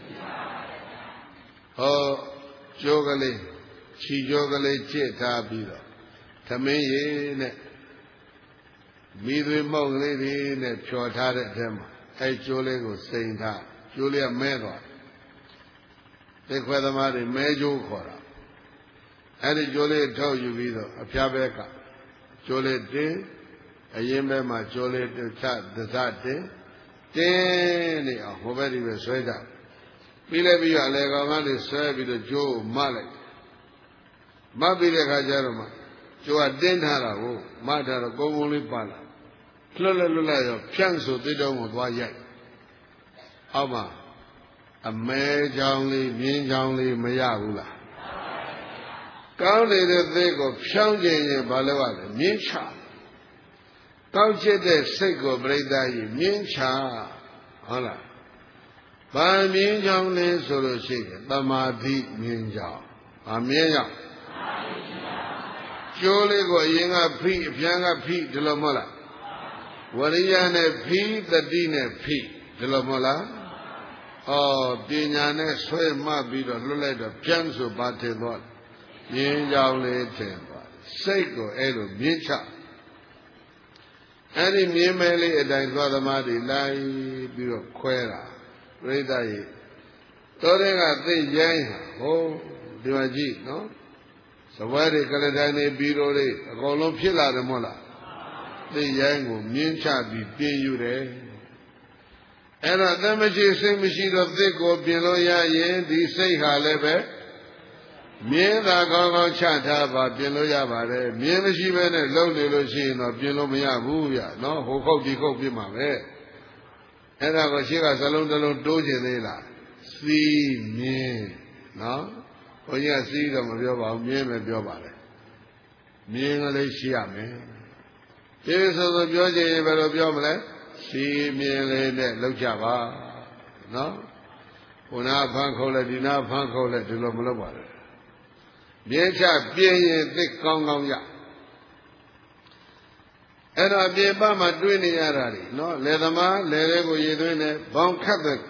ဟောကြိုးကလေးခြီကြိုးကလေးချစ်ထားပြီးတော့သမင်းရည်နဲ့မိသွေးမောက်ကလေးတွေနဲ့ဖြော်ထားတဲ့အထက်မှာအဲကျိုးလေးကိုစိန်ထားကျိုးလေးကမဲသွားသိခွဲသမားတွေမဲကျိုးခေါ်တာအဲ့ဒီကျိုးလေးထုတ်ယူပြီးတော့အဖျားဘက်ကကျိုးလေးတင်းအရင်ဘက်မှာကျိုးလေးတစ်ချသစတင်းတင်းနေအောင်ဟိုဘက်ဒီဘက်ဆွဲကြပြီးလဲပြီးတော့အလေကောင်ကနေဆွဲပြီးတော့ကျိုးကိုမလိုက်မပြီးတဲ့ခါကျတော့မှကျိုးကတင်းထားတာကိုမထားတော့ကုန်းကုန်းလေးပါလာလွတ်လွတ်လွတ်လိုက်ရောဖြန့်ဆိုသိတုံးကိုသွားရိုက်အောက်မှာအမဲချောင်းလေးမြင်းချောင်းလေးမရဘူးလားကောင်းနေတဲ့သိကိုဖြောင်းခြင်းရင်ဘာလို့ရလဲမြင်းချကောက်ချစ်တဲ့စိတ်ကိုပြိဿကြီးမြင်းချဟုတ်လားဘာမြင်းချောင်းလဲဆိုလို့ရှိရင်သမာဓိမြင်းချောင်းအမြင်းချောင်းကျိုးလေးကိုအရင်ကဖိအပြန်ကဖိဒီလိုမဟုတ်လားဝရိယနဲ့ဖိတတိနဲ့ဖိဒီလိုမဟုတ်လားဩပညာနဲ့ဆွဲမှတ်ပြီးတော့လွတ်လိုက်တော့ပြန်ဆိုပါထင်သွားမြင်းကြောင်လေးထင်သွားစိတ်ကိုအဲ့လိုမြင်းချအဲ့ဒီမြင်းမဲလေးအတိုင်းသွားသမားတွေလိုက်ပြီးတော့ခွဲတာပြိဿရေတော်တဲ့ကသိရိုင်းဟိုဒီမှာကြည့်နော်စပွဲတွေကလတိုင်းတွေပြီးတော့လေအကုန်လုံးဖြစ်လာတယ်မဟုတ်လားသိရိုင်းကိုမြင်းချပြီးပြင်ယူတယ်အဲ့တော့အမရှိစိတ်မရှိတော့သစ်ကိုပြင်လို့ရရင်ဒီစိတ်ဟာလည်းပဲမြင်းသာကောင်းကောင်းချထားပါပြင်လို့ရပါတယ်မြင်းမရှိဘဲနဲ့လုံနေလို့ရှိရင်တော့ပြင်လို့မရဘူးဗျနော်ဟိုခုတ်ဒီခုတ်ပြင်မှာပဲအဲ့ဒါကိုရှိကစလုံးတစ်လုံးတိုးခြင်းသေးလားစီးမြင်းနော်ဘုန်းကြီးကစီးတော့မပြောပါဘူးမြင်းပဲပြောပါတယ်မြင်းကလေးရှိရမယ်ဒီဆိုဆိုပြောခြင်းဘယ်လိုပြောမလဲစီးမြင်းလေးနဲ့လောက်ကြပါနော်ဟိုနာဖန်းခုတ်လိုက်ဒီနာဖန်းခုတ်လိုက်ဒီလိုမလုပ်ပါနဲ့မြင်းချပြင်းရင်သိကောင်းကောင်းရအဲ့တော့ပြေပမှာတွေးနေရတာလေနော်လယ်သမားလယ်လေးကိုရေသွင်းနေဘောင်ခတ်တဲ့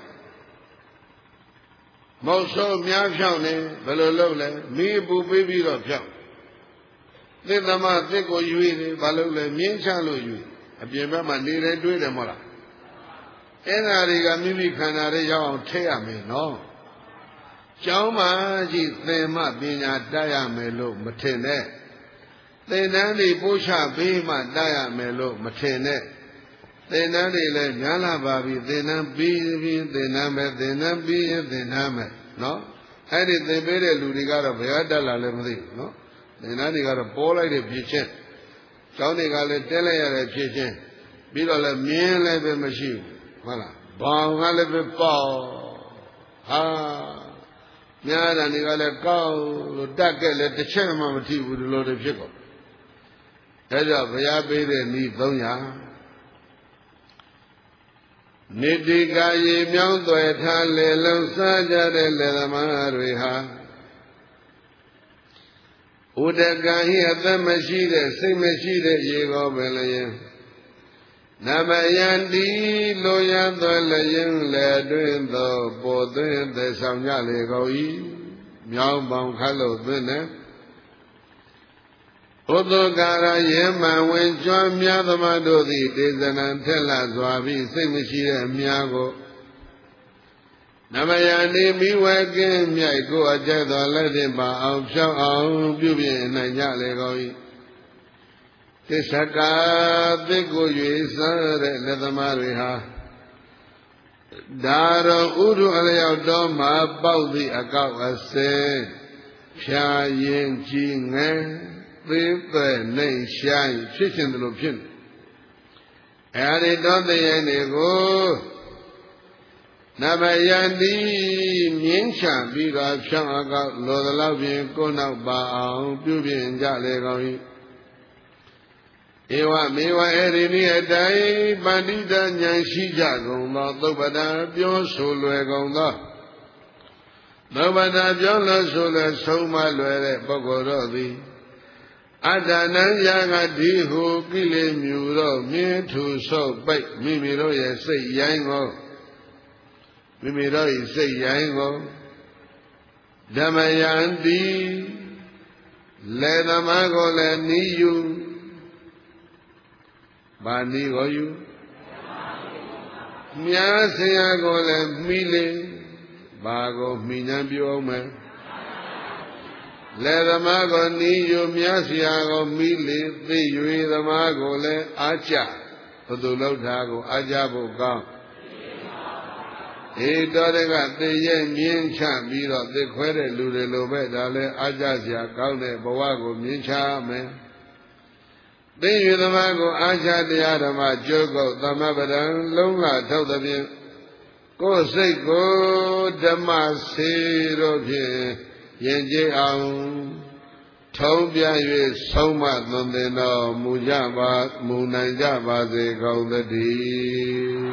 မောက်ဆိုးများဖြောင်းနေဘယ်လိုလုပ်လဲမီးပူပေးပြီးတော့ဖြောင်းသစ်သမားသစ်ကိုယူနေဘာလုပ်လဲမြင်းချလို့ယူအပြင်ဘက်မှာနေတယ်တွေးတယ်မဟုတ်လားအဲ့ဒါတွေကမိမိခန္ဓာတွေရောက်အောင်ထည့်ရမယ်နော်ကျောင်းမှာကြည့်သင်မှပညာတတ်ရမယ်လို့မထင်နဲ့သင်တန်းတွေပို့ချပေးမှတတ်ရမယ်လို့မထင်နဲ့သင်တန်းတွေလည်းများလာပါပြီသင်တန်းပြီးပြီးသင်တန်းပဲသင်တန်းပြီးရင်သင်တန်းပဲနော်အဲ့ဒီသင်ပေးတဲ့လူတွေကတော့ဘယ်ကတက်လာလဲမသိဘူးနော်သင်တန်းတွေကတော့ပေါ်လိုက်တဲ့ဖြစ်ချင်းကျောင်းတွေကလည်းတဲလိုက်ရတဲ့ဖြစ်ချင်းပြီးတော့လည်းမြင်းလည်းပဲမရှိဘူးဟုတ်လားဘောင်ကလည်းပဲပေါ့ဟာများတာတွေကလည်းကောက်လို့တတ်ခဲ့လည်းတစ်ချက်မှမထိဘူးဒီလိုတွေဖြစ်ကုန်ဒါကြောင့်ဘုရားပေးတဲ့ဤသုံးရာနေတိကာရေမြောင်းသွယ်ထားလေလုံးစားကြတဲ့လေသမားတွေဟာဥဒကံဟိအသက်မရှိတဲ့စိတ်မရှိတဲ့ရေကောပဲလျင်နမယံတိလိုရသွယ်လျင်လေတွင်သောပေါ်သွင်းသက်ဆောင်ကြလေကုန်၏မြောင်းပေါင်ခတ်လို့သွင်းတယ်ဘုဒ္ဓကာရယေမံဝင်ကျွမ်းများသမားတို့သည်ဒေသနာထက်လာစွာပြီးစိတ်မရှိတဲ့အများကိုနမယံနေမိဝဲကင်းမြိုက်ကိုအကျက်တော်လက်ဖြင့်ပါအောင်ဖြောင်းအောင်ပြုပြင်နိုင်ကြလေကုန်၏သစ္စကာသစ်ကို၍စားတဲ့လက်သမားတွေဟာဒါရောဥဒုအလျောက်တော်မှာပေါက်သည့်အကောက်အစင်ဖြာရင်ကြီးငယ်သေးပဲနေရှားဖြစ်ရှင်တယ်လို့ဖြစ်နေအဲဒီတော့တရားတွေကိုနဗယန္တိမြင်းချပြီးတော့ဖြောင်းအကောက်လောသလောက်ပြင်ကိုနောက်ပါအောင်ပြုပြင်ကြလေကောင်း၏ဧဝမေဝအေရိနိအတိုင်ပန္တိတဉာဏ်ရှိကြကုန်သောသုဗ္ဗတပြောဆိုလွယ်ကုန်သောသုဗ္ဗတပြောလို့ဆိုလွယ်ဆုံးမလွယ်တဲ့ပုဂ္ဂိုလ်တို့သည်အတ္တနံယာကဒီဟုကိလေမြူတော့မြင်းထူဆုပ်ပိတ်မိမိတို့ရဲ့စိတ်ရိုင်းကိုမိမိတို့ရဲ့စိတ်ရိုင်းကိုဓမ္မယံတိလေသမားကိုလည်းနီးယူဘာနီးကိုယူမြားဆရာကိုလည်းမိလေဘာကိုမိညာပြုအောင်မယ်လေသမားကိုနီးယူမြားဆရာကိုမိလေသိ၍သမားကိုလည်းအားကြဘုသူလောက်တာကိုအားကြဖို့ကောင်းဧတော်တကသိရဲ့မြင်းချပြီးတော့သိခွဲတဲ့လူတွေလိုပဲဒါလည်းအားကြစရာကောင်းတဲ့ဘဝကိုမြင်ချမယ်သိ၍သမားကိုအားချတရားဓမ္မကျိုးကုတ်သမဗရံလုံးလာထုတ်သဖြင့်ကိုယ်စိတ်ကိုဓမ္မစေတို့ဖြင့်ယဉ်ကျေးအောင်ထုံးပြ၍ဆုံးမသွန်သင်တော်မူကြပါမူနိုင်ကြပါစေကုန်သတည်း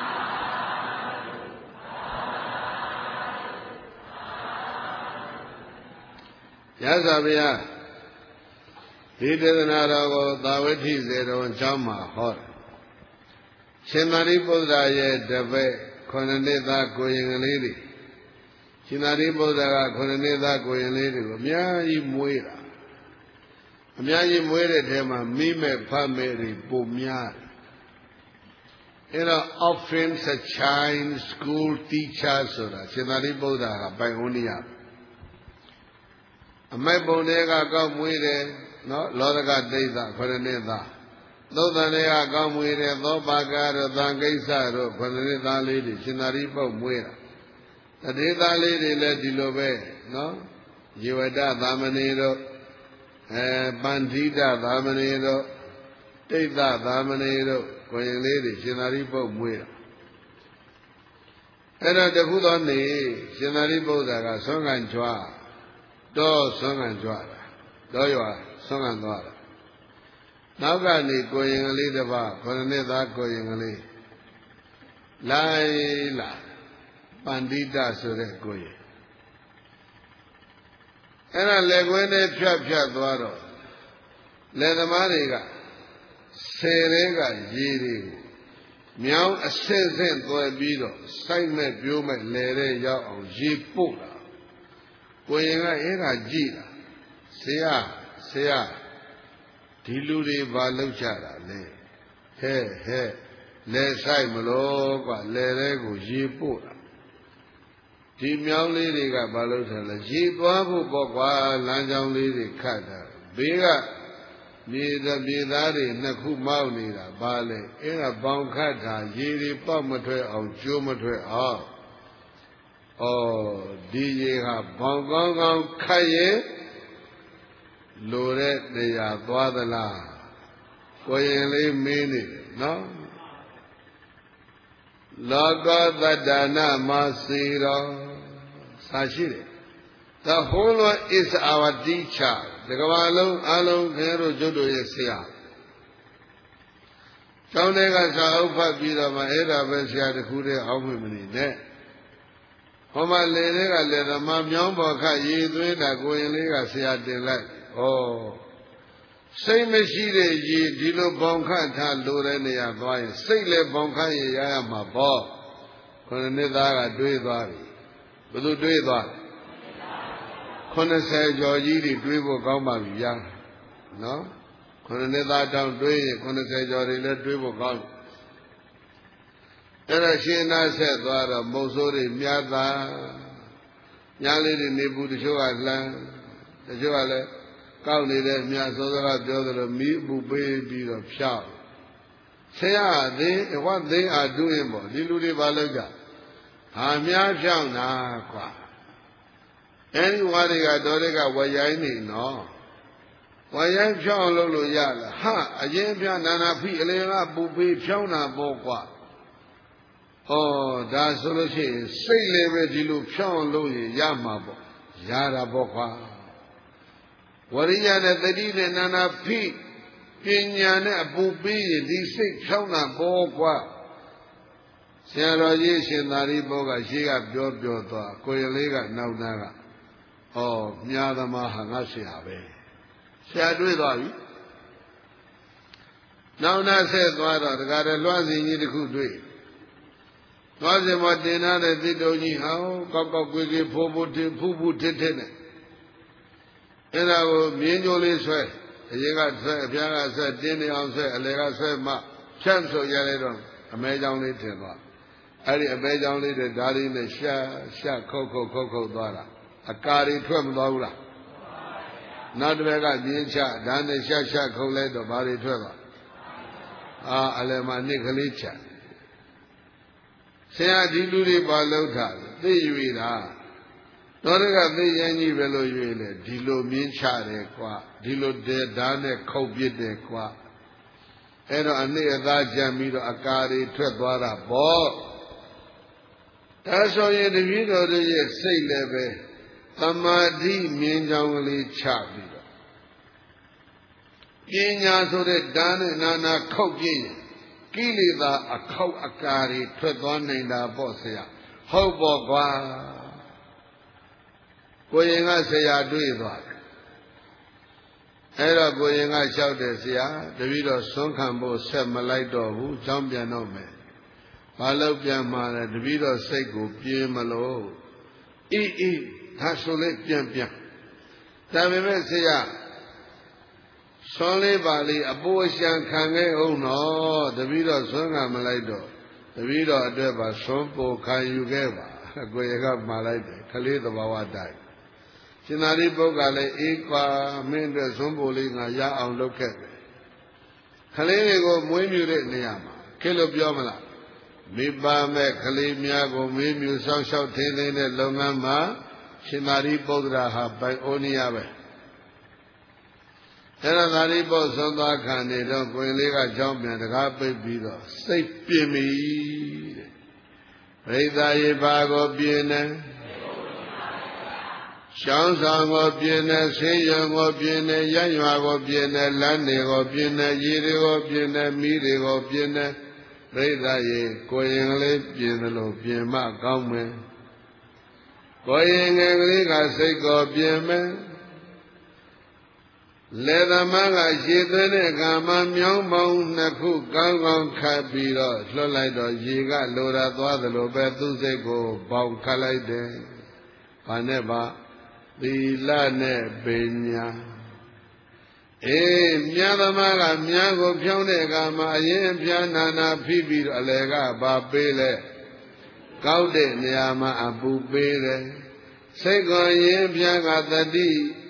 ရသော်ဗျာဒီဒေသနာတော်ကိုသာဝတိစေတော်ကျောင်းမှာဟောတယ်ရှင်သာရိပုတ္တရာရဲ့တပည့်ခုနှစ်နှစ်သားကိုရင်ကလေးတွေရှင်သာရိပုတ္တရာကခုနှစ်နှစ်သားကိုရင်လေးတွေကိုအများကြီးမွေးတာအများကြီးမွေးတဲ့ထဲမှာမိမဲ့ဖတ်မဲ့တွေပုံများတယ်အဲ့တော့ offering a child school teacher ဆိုတာရှင်သာရိပုတ္တရာကပိုင်ဝန်းနေရအမိုက်ပုံတွေကကောက်မွေးတယ်နော်လောကဒိဋ္ဌခရဏိသားသုတ်တန်တွေကကောက်မွေးတယ်သောပါကတို့သံကိစ္စတို့ခရဏိသားလေးတွေရှင်သာရိပုတ္တမွေးတာတတိသားလေးတွေလည်းဒီလိုပဲနော်ယေဝတသာမဏေတို့အဲပန္တိတသာမဏေတို့တိဋ္ဌသာမဏေတို့ကိုရင်လေးတွေရှင်သာရိပုတ္တမွေးတာအဲ့တော့တခုသောနေရှင်သာရိပုတ္တကဆွမ်းခံကြွားတော့ဆွမ်းခံကြွားတာတော့ရွာဆွမ်းခံသွားတာနောက်ကနေကိုရင်ကလေးတစ်ပါးခရဏိသားကိုရင်ကလေးလိုက်လာပန္တိတဆိုတဲ့ကိုရင်အဲ့ဒါလက်ကွင်းနဲ့ဖြတ်ဖြတ်သွားတော့လက်သမားတွေကဆယ်တွေကရေတွေကိုမြောင်းအဆင့်ဆင့်သွဲပြီးတော့စိုက်မဲ့ပြိုးမဲ့လဲတဲ့ရောက်အောင်ရေပို့လာကိုရင်ကအဲ့ဒါကြည့်တာဆရာဆရာဒီလူတွေဘာလုပ်ကြတာလဲဟဲ့ဟဲ့လဲဆိုင်မလို့ကွာလဲတဲ့ကိုရေပို့တာဒီမြောင်းလေးတွေကဘာလုပ်တယ်လဲရေသွားဖို့ပေါ့ကွာလမ်းကြောင်းလေးတွေခတ်တာဘေးကမြေသားမြေသားတွေနှစ်ခုမောက်နေတာဘာလဲအဲ့ဒါဘောင်ခတ်တာရေတွေပေါက်မထွက်အောင်ကျိုးမထွက်အောင်ဩဒီရေဟာဘောင်ကောင်းကောင်းခတ်ရဲ့လိုတဲ့နေရာသွားသလားကိုရင်လေးမင်းနေတယ်နော်လောကသတ္တနာမစီတော်စာရှိတယ် The whole world is our teacher ဒီကမ္ဘာလုံးအလုံးခင်တို့ကျွတ်တို့ရဲ့ဆရာကျောင်းထဲကစာအုပ်ဖတ်ပြီးတော့မှအဲ့ဒါပဲဆရာတခုတည်းအောက်မေ့မနေနဲ့ဟောမလေတွေကလည်းဓမ္မမြောင်းပေါ်ခရေသွင်းတာကိုရင်လေးကဆရာတင်လိုက်ဩစိတ်မရှိတဲ့ရေဒီလိုဘောင်ခတ်ထားလိုတဲ့နေရာသွားရင်စိတ်လည်းဘောင်ခတ်ရရရမှာပေါ့ခုနှစ်သားကတွေးသွားပြီဘယ်သူတွေးသွားခုနှစ်ဆယ်ကျော်ကြီးတွေတွေးဖို့ကောင်းပါပြီဗျာနော်ခုနှစ်သားတောင်တွေးရင်ခုနှစ်ဆယ်ကျော်တွေလည်းတွေးဖို့ကောင်းအဲ့ဒါရှင်းနာဆက်သွားတော့မုတ်ဆိုးတွေမြတ်သာညာလေးတွေနေဘူးတချို့ကလှမ်းတချို့ကလည်းကောက်နေတဲ့မြတ်စောစကားပြောသလိုမိပူပေးပြီးတော့ဖြောက်ဆရာသေးဟောသေးအားတူးရင်ပေါ့ဒီလူတွေဘာလုပ်ကြဟာများဖြောက်နာကွာအဲဒီဝါတွေကတော်တွေကဝရိုင်းနေနော်ဝရိုင်းဖြောက်လို့လို့ရလားဟာအရင်ပြနာနာဖိအလေကပူပေးဖြောက်နာပေါ့ကွာဩဒါဆိုလို့ရှိရင်စိတ်လည်းပဲဒီလိုဖြောင်းလို့ရမှာပေါ့ရတာပေါ့ကွာဝရိယနဲ့တတိနဲ့နာနာဖိပညာနဲ့အပူပေးရင်ဒီစိတ်ဖြောင်းတာပေါ့ကွာဆရာတော်ကြီးရှင်သာရိပုတ္တကရှေ့ကပြောပြောသွားကိုရလေးကနောက်သားကဩမြာသမားဟာငါဆရာပဲဟဆရာတွေ့သွားပြီနောက်နောက်ဆက်သွားတော့တခါတည်းလွှမ်းစင်ကြီးတစ်ခုတွေ့သွားစင်မတင်ထားတဲ့သစ်တုံကြီးဟောင်းကောက်ကောက်ကွေးကွေးဖိုးဖိုးထဖူးဖူးထစ်ထစ်နဲ့အဲ့ဒါကိုမြင်းကြိုးလေးဆွဲအရင်ကဆွဲအဖျားကဆွဲတင်းနေအောင်ဆွဲအလယ်ကဆွဲမှဖြန့်ဆိုရလိုက်တော့အမဲချောင်းလေးထင်သွားအဲ့ဒီအမဲချောင်းလေးတွေဓာရီနဲ့ရှာရှာခုတ်ခုတ်ခုတ်ခုတ်သွားတာအကာတွေထွက်မသွားဘူးလားနောက်တစ်ဘက်ကပြင်းချဓာတ်နဲ့ရှာရှာခုတ်လိုက်တော့ဘာတွေထွက်သွားအာအလယ်မှာနှစ်ကလေးချဆရာဒီလူတွေပါလောက်တာသိရွေတာတော်ရကသိရင်ကြီးပဲလို့ရွေလေဒီလိုမြင်းချတယ်ကွာဒီလိုတဲဓာတ်နဲ့ခုတ်ပစ်တယ်ကွာအဲ့တော့အနည်းအသားကြံပြီးတော့အကာတွေထွက်သွားတာပေါ့ဒါဆိုရင်တပည့်တော်တို့ရဲ့စိတ်လည်းပဲသမာဓိမြင်ကြောင်းကလေးချပြီးတော့ပညာဆိုတဲ့ဓာတ်နဲ့နာနာခုတ်ပြင်းကိလေသာအခောက်အကာတွေထွက်သွားနိုင်တာပေါ့ဆရာဟုတ်ပေါ့ကွာကိုရင်ကဆရာတွေ့သွားတယ်အဲ့တော့ကိုရင်ကလျှောက်တယ်ဆရာတပည့်တော်ဆွမ်းခံဖို့ဆက်မလိုက်တော့ဘူးကြောင်းပြန်တော့မယ်ဘာလို့ပြန်มาလဲတပည့်တော်စိတ်ကိုပြင်းမလို့အေးအေးဒါဆိုလေပြန်ပြန်ဒါပေမဲ့ဆရာဆွမ်းလေးပါလေးအပိုးအရှံခံခဲ့အောင်တော့တပည့်တော်ဆွမ်းခံမလိုက်တော့တပည့်တော်အတွက်ပါဆွမ်းပိုခံယူခဲ့ပါကိုရင်ကမှာလိုက်တယ်ခလေးသဘာဝတိုင်းရှင်သာရိပုတ္တရာလည်းအေးကွာမင်းအတွက်ဆွမ်းပိုလေးငါရအောင်လုပ်ခဲ့တယ်ခလေးတွေကိုမွေးမြူတဲ့နေရာမှာခေလို့ပြောမလားမိဘမဲ့ခလေးများကိုမွေးမြူဆောက်ရှောက်ထိန်းသိမ်းတဲ့လုပ်ငန်းမှာရှင်သာရိပုတ္တရာဟာပိုင်အိုနီးရပဲအဲ့ဒါသာရိပုတ္တဆုံးသွားခံနေတော့ကိုရင်လေးကကြောင်းပြန်တကားပိတ်ပြီးတော့စိတ်ပြင်းပြီတဲ့ပရိသတ်ရေပါကိုပြင်းနေရှောင်းဆောင်ကိုပြင်းနေဆင်းရဲကိုပြင်းနေရရွာကိုပြင်းနေလမ်းတွေကိုပြင်းနေရေတွေကိုပြင်းနေမိတွေကိုပြင်းနေပရိသတ်ရေကိုရင်ကလေးပြင်းသလိုပြင်းမှကောင်းမယ်ကိုရင်ငယ်ကလေးကစိတ်ကိုပြင်းမယ်လေသမကရှည်သွင်းတဲ့ကာမမြောင်းပေါင်းနှစ်ခုကောင်းကောင်းခတ်ပြီးတော့လွှတ်လိုက်တော့ရေကလိုရာသွားသလိုပဲသူ့စိတ်ကိုပေါင်ခတ်လိုက်တယ်။ဘာနဲ့ပါသီလနဲ့ပညာအေးမြတ်သမားကမြတ်ကိုဖြောင်းတဲ့အခါမှာအရင်ပြာနာနာဖိပြီးတော့အလေကဘာပေးလဲကောက်တဲ့နေရာမှာအပူပေးတယ်စိတ်ကိုရင်ပြာကတတိ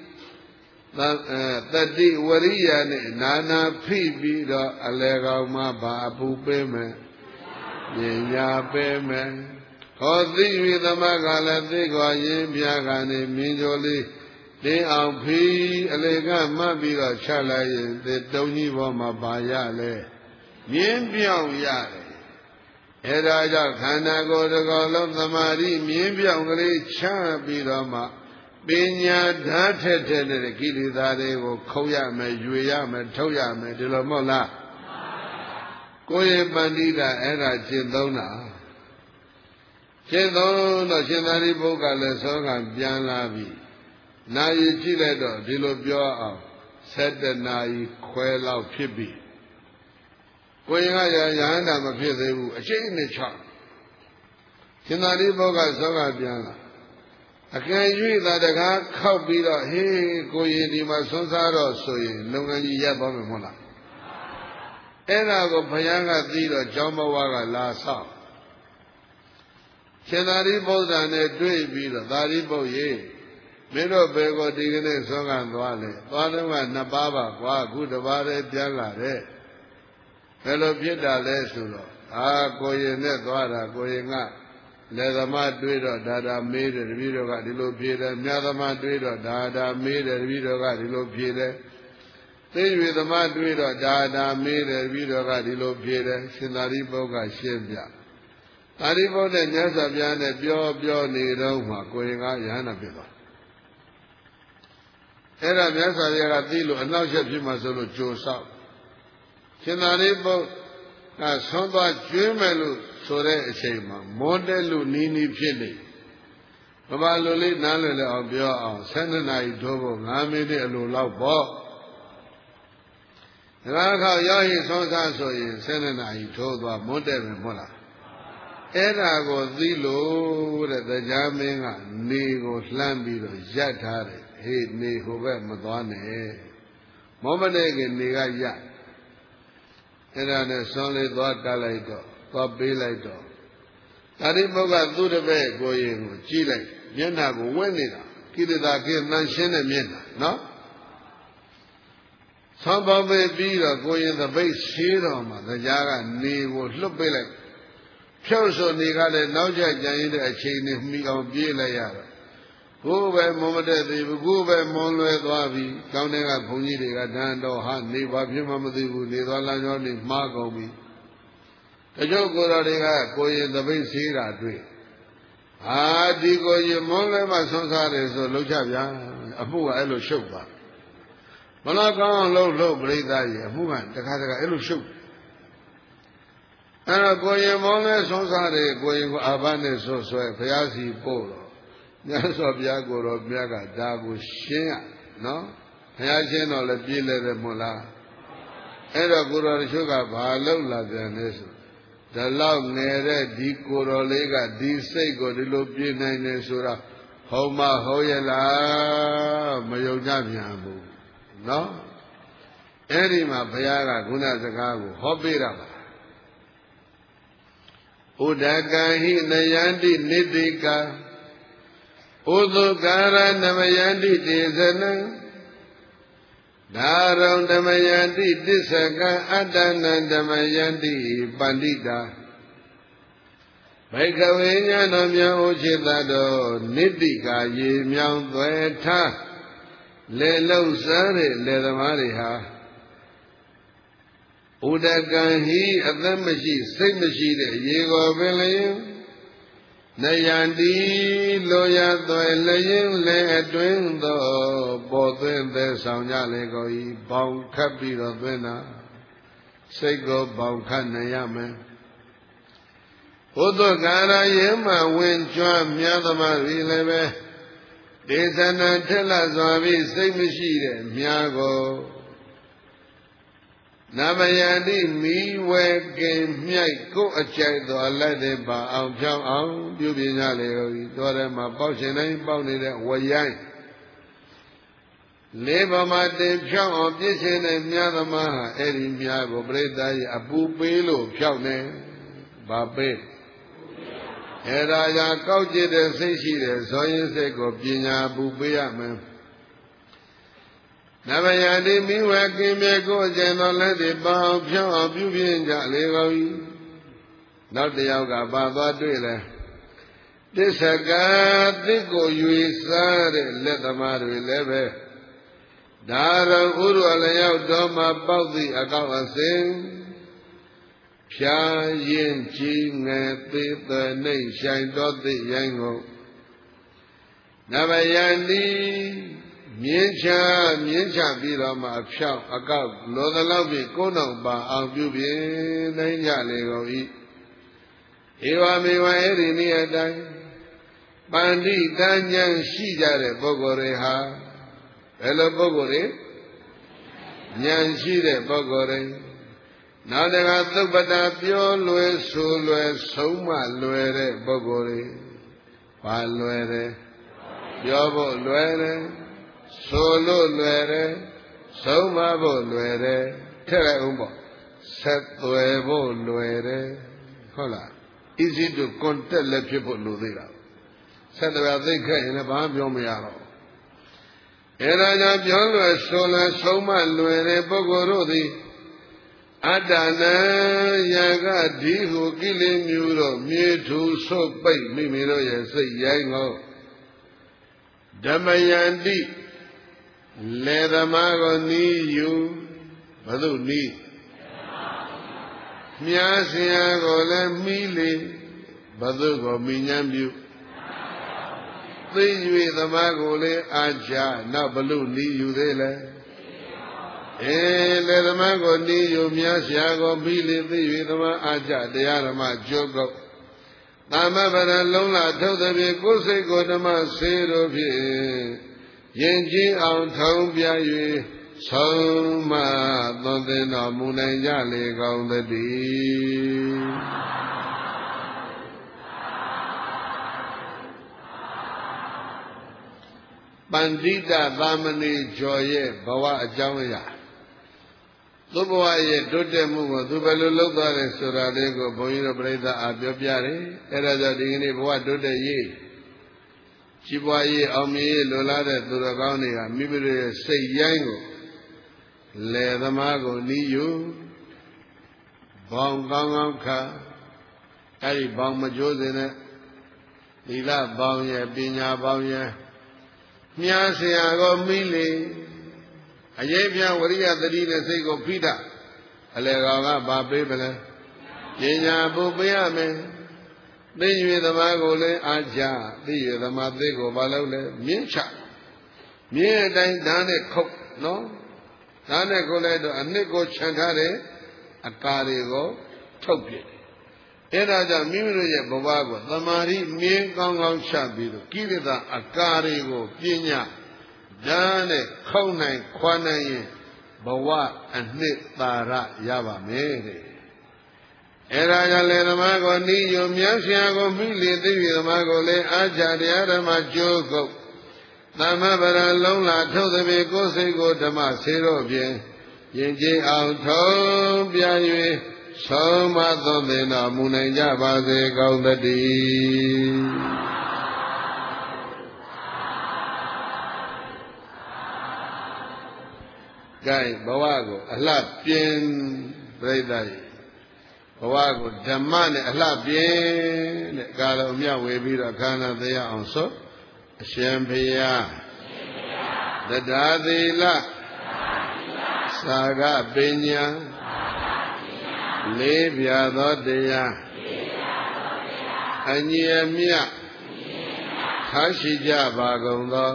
တတိဝရိယနဲ့နာနာဖိပြီးတော့အလေကောင်မှဘာအပူပေးမယ်ပညာပေးမယ်ဟောသိဝိသမကလည်းသိကောရင်ပြာကနေမြင်ကြလေးတင်းအောင်ဖီးအလေကမှတ်ပြီးတော့ချလိုက်ရင်ဒီတုံကြီးပေါ်မှာပါရလဲမြင်းပြောင်းရတယ်အဲဒါကြောင့်ခန္ဓာကိုယ်တစ်ခုလုံးသမာဓိမြင်းပြောင်းကလေးချပြီးတော့မှပညာဓာတ်ထက်တဲ့ကိလေသာတွေကိုခုံရမယ်ရွေရမယ်ထုတ်ရမယ်ဒီလိုမဟုတ်လားကိုယ်ရဲ့ပန္တိတာအဲ့ဒါကျင့်သုံးတာကျင့်သုံးတော့ရှင်သာရိပုတ္တရာလည်းသောကပြန်လာပြီနာယီကြည့်လိုက်တော့ဒီလိုပြောအောင်ဆယ်တနာရီခွဲလောက်ဖြစ်ပြီကိုရင်ကရဟန္တာမဖြစ်သေးဘူးအရှိန်နဲ့ချရှင်သာရိပုတ္တရာသောကပြန်လာအကယ်၍သာတကားခောက်ပြီးတော့ဟေးကိုရင်ဒီမှာဆွမ်းစားတော့ဆိုရင်လုပ်ငန်းကြီးရပ်သွားမယ်မဟုတ်လားအဲ့ဒါကိုဘုရားကသိတော့ကျောင်းဘဝကလာဆောက်ရှင်သာရိပုတ္တရာနဲ့တွေ့ပြီးတော့သာရိပုတ္တရေမင်းတို့ဘယ်ကိုဒီကနေ့ဆွမ်းခံသွားလဲသွားတော့ကနှစ်ပါးပါကွာအခုတစ်ပါးလည်းပြန်လာတဲ့ဘယ်လိုဖြစ်တာလဲဆိုတော့အာကိုရင်နဲ့သွားတာကိုရင်ကလေသမားတွေးတော့ဒါဒါမေးတယ်တပည့်တော်ကဒီလိုဖြေတယ်မြတ်သမားတွေးတော့ဒါဒါမေးတယ်တပည့်တော်ကဒီလိုဖြေတယ်သိရွေသမားတွေးတော့ဒါဒါမေးတယ်တပည့်တော်ကဒီလိုဖြေတယ်ရှင်သာရိပုတ္တရာရှင်းပြသာရိပုတ္တရာမြတ်စွာဘုရားနဲ့ပြောပြောနေတော့မှကိုရင်ကယဟန္တာဖြစ်သွားအဲ့ဒါမြတ်စွာဘုရားကသိလို့အနောက်ချက်ဖြစ်မှဆိုလို့ကြိုဆောက်ရှင်သာရိပုတ္တရာဆွမ်းသွားကျွေးမယ်လို့ဆိုတဲ့အချိန်မှာမောတက်လို့နီးနီးဖြစ်နေဘာဘာလိုလေးနားလည်လဲအောင်ပြောအောင်ဆယ်နှစ်နာရီထိုးဖို့၅မိနစ်အလိုလောက်ပေါ့ဒါကခေါရောက်ရင်ဆုံးစားဆိုရင်ဆယ်နှစ်နာရီထိုးသွားမွတ်တယ်ပဲမဟုတ်လားအဲ့ဒါကိုသိလို့တဲ့တရားမင်းကနေကိုလှမ်းပြီးတော့ရပ်ထားတယ်ဟေးနေဟိုဘက်မသွားနဲ့မောမနဲ့ကနေကရပ်အဲ့ဒါနဲ့ဆွန်လေးသွားကလိုက်တော့သွားပေးလိုက်တော့သာရိပုတ္တကသူ့တပည့်ကိုရင်ကိုကြည့်လိုက်မျက်နှာကိုဝက်နေတာကိရိတာကိတန်ရှင်းတဲ့မျက်နှာနော်ဆောင်းပေါင်းပေးပြီးတော့ကိုရင်သပိတ်ရှင်းတော်မှာတရားကနေကိုလွတ်ပေးလိုက်ဖြောက်ဆိုနေကလည်းနောက်ကျကြံရတဲ့အချိန်နဲ့မှီအောင်ပြေးလိုက်ရတော့ကိုယ်ပဲမုံမတဲ့သေးဘူးကိုယ်ပဲမွန်လွယ်သွားပြီကောင်းတဲ့ကဘုန်းကြီးတွေကတန်တော်ဟာနေပါဖြစ်မှမသိဘူးနေသွားလမ်းကြောင်းနေမှားကုန်ပြီတချို့ကိုယ်တော်တွေကကိုရင်သပိတ်ရှင်းတာတွေ့အာဒီကိုရင်မွန်လွယ်မှဆွမ်းစားတယ်ဆိုလှုပ်ချဗျာအမှုကအဲ့လိုရှုပ်သွားမလားကောင်းအောင်လှုပ်လှုပ်ပြိဿကြီးအမှုကတခါတခါအဲ့လိုရှုပ်အဲ့တော့ကိုရင်မောင်းလဲဆုံးစားတယ်ကိုရင်ကိုအာဘနဲ့ဆွဆွဲဘုရားစီပို့တော့မြတ်စွာဘုရားကိုတော့မြတ်ကဒါကိုရှင်းရနော်ဘုရားရှင်းတော့လည်းပြေးလဲတယ်မို့လားအဲ့တော့ကိုတော်တချို့ကဘာလောက်လာပြန်လဲဆိုဒါလောက်ငယ်တဲ့ဒီကိုတော်လေးကဒီစိတ်ကိုဒီလိုပြေးနိုင်တယ်ဆိုတာဟောမဟုတ်ရဲ့လားမယုံကြပြန်ဘူးနော်အဲ့ဒီမှာဘုရားကခုနစကားကိုဟောပေးတာပါဥဒကံဟိနယန္တိနိတိကဥသုကာရနမယန္တိတေဇနံဒါရုံဓမ္မယန္တိတစ္ဆကံအတ္တနံဓမ္မယန္တိပန္တိတာဘိကဝေညာတော်မြတ်ဥจิตတော်နိတိကာရေမြောင်သွဲထားလေလုံးစားတဲ့လေသမားတွေဟာဥဒကံဟိအသက်မရှိစိတ်မရှိတဲ့ရေကိုပင်လျင်နယန္တိလိုရသွဲလျင်လေအတွင်းသောပေါ်သွင်းသက်ဆောင်ကြလေကိုဤပေါင်ခတ်ပြီးတော့သွင်းတာစိတ်ကိုပေါင်ခတ်နိုင်ရမယ်ဘုဒ္ဓကာရယေမဝင်ကျွမ်းမြတ်သမားတွေလည်းပဲဒေသနာထက်လာစွာပြီးစိတ်မရှိတဲ့မြာကိုနမယန္တိမိဝဲကင်မြိုက်ကိုအကြိုက်တော်လက်တဲ့ပါအောင်ဖြောင်းအောင်ပြုပြင်းကြလေကိုတော်ထဲမှာပေါက်ရှင်တိုင်းပေါက်နေတဲ့ဝရိုင်းလေးပါးမှာတင်ဖြောင်းအောင်ပြည့်စင်တဲ့မြတ်သမားဟာအဲ့ဒီမြာကိုပြိတ္တာရဲ့အပူပေးလို့ဖြောင်းနေဘာပေးအဲ့ဒါကြောင့်ကောက်ကျစ်တဲ့စိတ်ရှိတဲ့ဇောရင်စိတ်ကိုပညာပူပေးရမယ်နဗယတိမိဝကင်းမြေကိုအကျဉ်တော်လက်တွေပေါအောင်ဖြောင်းအောင်ပြုပြင်ကြလေကုန်၏နောက်တစ်ယောက်ကပါသွားတွေ့လဲတစ္ဆကတိကိုယူစားတဲ့လက်သမားတွေလည်းပဲဒါရောဥရလျောက်တော်မှာပေါက်သည့်အကောက်အစဉ်ဖြာရင်ကြီးငယ်သေးတဲ့နှိမ့်ဆိုင်တော်သည့်ရိုင်းကိုနဗယတိမြင်းချမြင်းချပြီးတော့မှအဖြောက်အကောက်လောသလောက်ပြီးကိုးနောက်ပါအောင်ပြုပြင်နိုင်ကြလေကုန်၏ဧဝမေဝအဲ့ဒီနည်းအတိုင်းပန္တိတဉ္ဉံရှိကြတဲ့ပုဂ္ဂိုလ်တွေဟာဘယ်လိုပုဂ္ဂိုလ်တွေဉာဏ်ရှိတဲ့ပုဂ္ဂိုလ်တွေနောက်တကသုပ္ပတာပြောလွယ်ဆိုလွယ်ဆုံးမလွယ်တဲ့ပုဂ္ဂိုလ်တွေဘာလွယ်တယ်ပြောဖို့လွယ်တယ်ဆိုလို့လွယ်တယ်ဆုံးမဖို့လွယ်တယ်ထည့်လိုက်အောင်ပေါ့ဆက်သွယ်ဖို့လွယ်တယ်ဟုတ်လား easy to contact လည်းဖြစ်ဖို့လိုသေးတာဆက်သွယ်သိခဲ့ရင်လည်းဘာမှပြောမရတော့အဲဒါကြောင့်ပြောလွယ်ဆိုလွယ်ဆုံးမလွယ်တဲ့ပုဂ္ဂိုလ်တို့သည်အတ္တနာယကဒီဟုကိလေမျိုးတို့မြေထူဆုတ်ပိတ်မိမိတို့ရဲ့စိတ်ရိုင်းကိုဓမ္မယန္တိလေသမားကိုနီးယူဘယ်သူနီးမြားစရာကိုလည်းမီးလေဘယ်သူကိုမိညာပြုသိ၍သမားကိုလည်းအာချာနောက်ဘလို့နီးယူသေးလဲအဲလေသမားကိုနီးယူမြားစရာကိုမီးလေသိ၍သမားအာချာတရားဓမ္မကျုပ်ကုတ်သမ္မဗရလုံးလာထုတ်သည်ဖြင့်ကိုယ်စိတ်ကိုဓမ္မဆေးတို့ဖြင့်ယဉ်ကျေးအောင်ထုံးပြ၍ဆုံးမသွန်သင်တော်မူနိုင်ကြလေကောင်းသတည်းပန္တိတသာမဏေကျော်ရဲ့ဘဝအကြောင်းအရာသူ့ဘဝရဲ့တိုးတက်မှုကိုသူဘယ်လိုလုပ်သွားလဲဆိုတာလေးကိုဘုန်းကြီးတို့ပြိဿအားပြောပြတယ်အဲဒါကြောင့်ဒီကနေ့ဘဝတိုးတက်ရေးရှိပွားရေးအောင်မြင်ရေးလိုလားတဲ့သူတော်ကောင်းတွေကမိမိတို့ရဲ့စိတ်ရိုင်းကိုလယ်သမားကိုနီးယူဘောင်ကောင်းကောင်းခါအဲဒီဘောင်မကျိုးစင်တဲ့သီလဘောင်ရဲ့ပညာဘောင်ရဲ့မြားเสียကိုမိလေအရေးပြဝရိယသတိနဲ့စိတ်ကိုဖိတာအလေကောင်ကဘာပေးမလဲပညာပို့ပေးရမယ်သိရွေသမားကိုလည်းအားကြသိရွေသမားသိကိုဘာလုပ်လဲမြင့်ချမြင့်အတိုင်းဓာတ်နဲ့ခုတ်နော်ဓာတ်နဲ့ခုတ်လိုက်တော့အနှစ်ကိုခြံထားတဲ့အကာတွေကိုထုတ်ပြတယ်အဲဒါကြောင့်မိမိတို့ရဲ့ဘဝကိုသမာဓိမြင့်ကောင်းကောင်းချပြီးတော့ကိလေသာအကာတွေကိုပညာဓာတ်နဲ့ခုတ်နိုင်ခွာနိုင်ရင်ဘဝအနှစ်သာရရပါမယ်တဲ့အဲဒါကြောင့်လေဓမ္မကိုနိယမြတ်ဆရာကိုမိလေသိပြီဓမ္မကိုလည်းအာချတရားဓမ္မကျိုးကုတ်သမ္မပရလုံးလာထုတ်သည်ဖြင့်ကိုယ်စိတ်ကိုဓမ္မဆေတော့ဖြင့်ယဉ်ကျေးအောင်ထုံးပြ၍ဆုံးမသွန်သင်တော်မူနိုင်ကြပါစေကောင်းသတည်းကဲဘဝကိုအလှပြင်းပြိဿရဲ့ဘဝကိုဓမ္မနဲ့အလှပြင်းတဲ့ကာလအမြဝေပြီးတော့ခန္ဓာတရားအောင်ဆိုအရှင်ဘုရားတဒါသီလသာဂပညာလေးပြသောတရားအညီအမျှထားရှိကြပါကုန်သော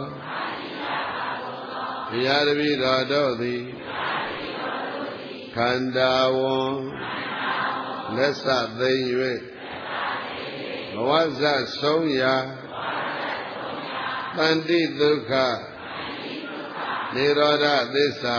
ဘုရားတပည့်တော်တို့သည်ခန္ဓာဝန်လက်စသိမ့်၍ဘဝဇဆုံးရာတန်တိဒုက္ခနိရောဓသစ္စာ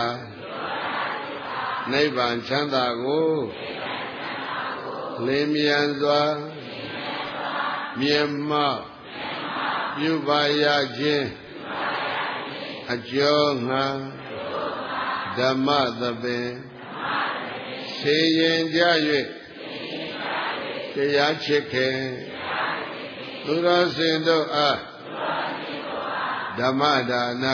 နိဗ္ဗာန်ချမ်းသာကိုလင်းမြန်စွာမြတ်မောပြုပါရခြင်းအကျော်ငါဓမ္မသပင်ဆေရင်ကြ၍တရားချစ်ခင်သူတော်စင်တို့အားဓမ္မဒါန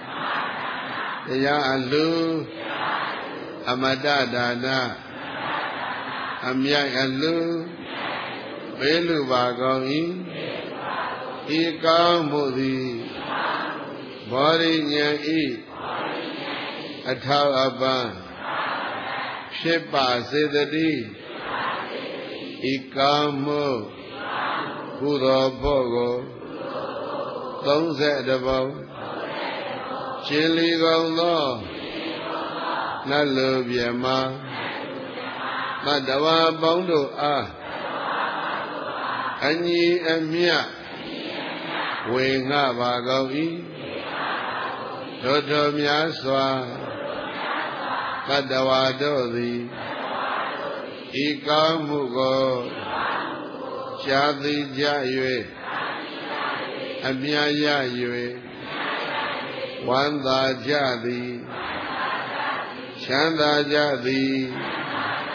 တရားအလူအမတဒါနအမြိုက်အလူပေးလူပါကောင်း၏ဤကောင်းမှုသည်ဘောရိညာဤအထောက်အပံ့ဖြစ်ပါစေတည်းဤကောင်းမှုကုသိုလ်ဖို့ကိုသုံးဆယ်တပုံရှင်းလီကုန်သောနတ်လူပြမသတ္တဝါပေါင်းတို့အားအညီအမျှဝေငှပါကောင်း၏တို့တို့များစွာသတ္တဝါတို့သည်ဤကောင်းမှုကိုရှားသိကြ၍အမြတ်ရ၍ဝမ်းသာကြသည်ချမ်းသာကြသည်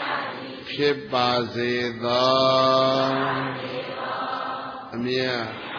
ဖြစ်ပါစေသောအမြတ်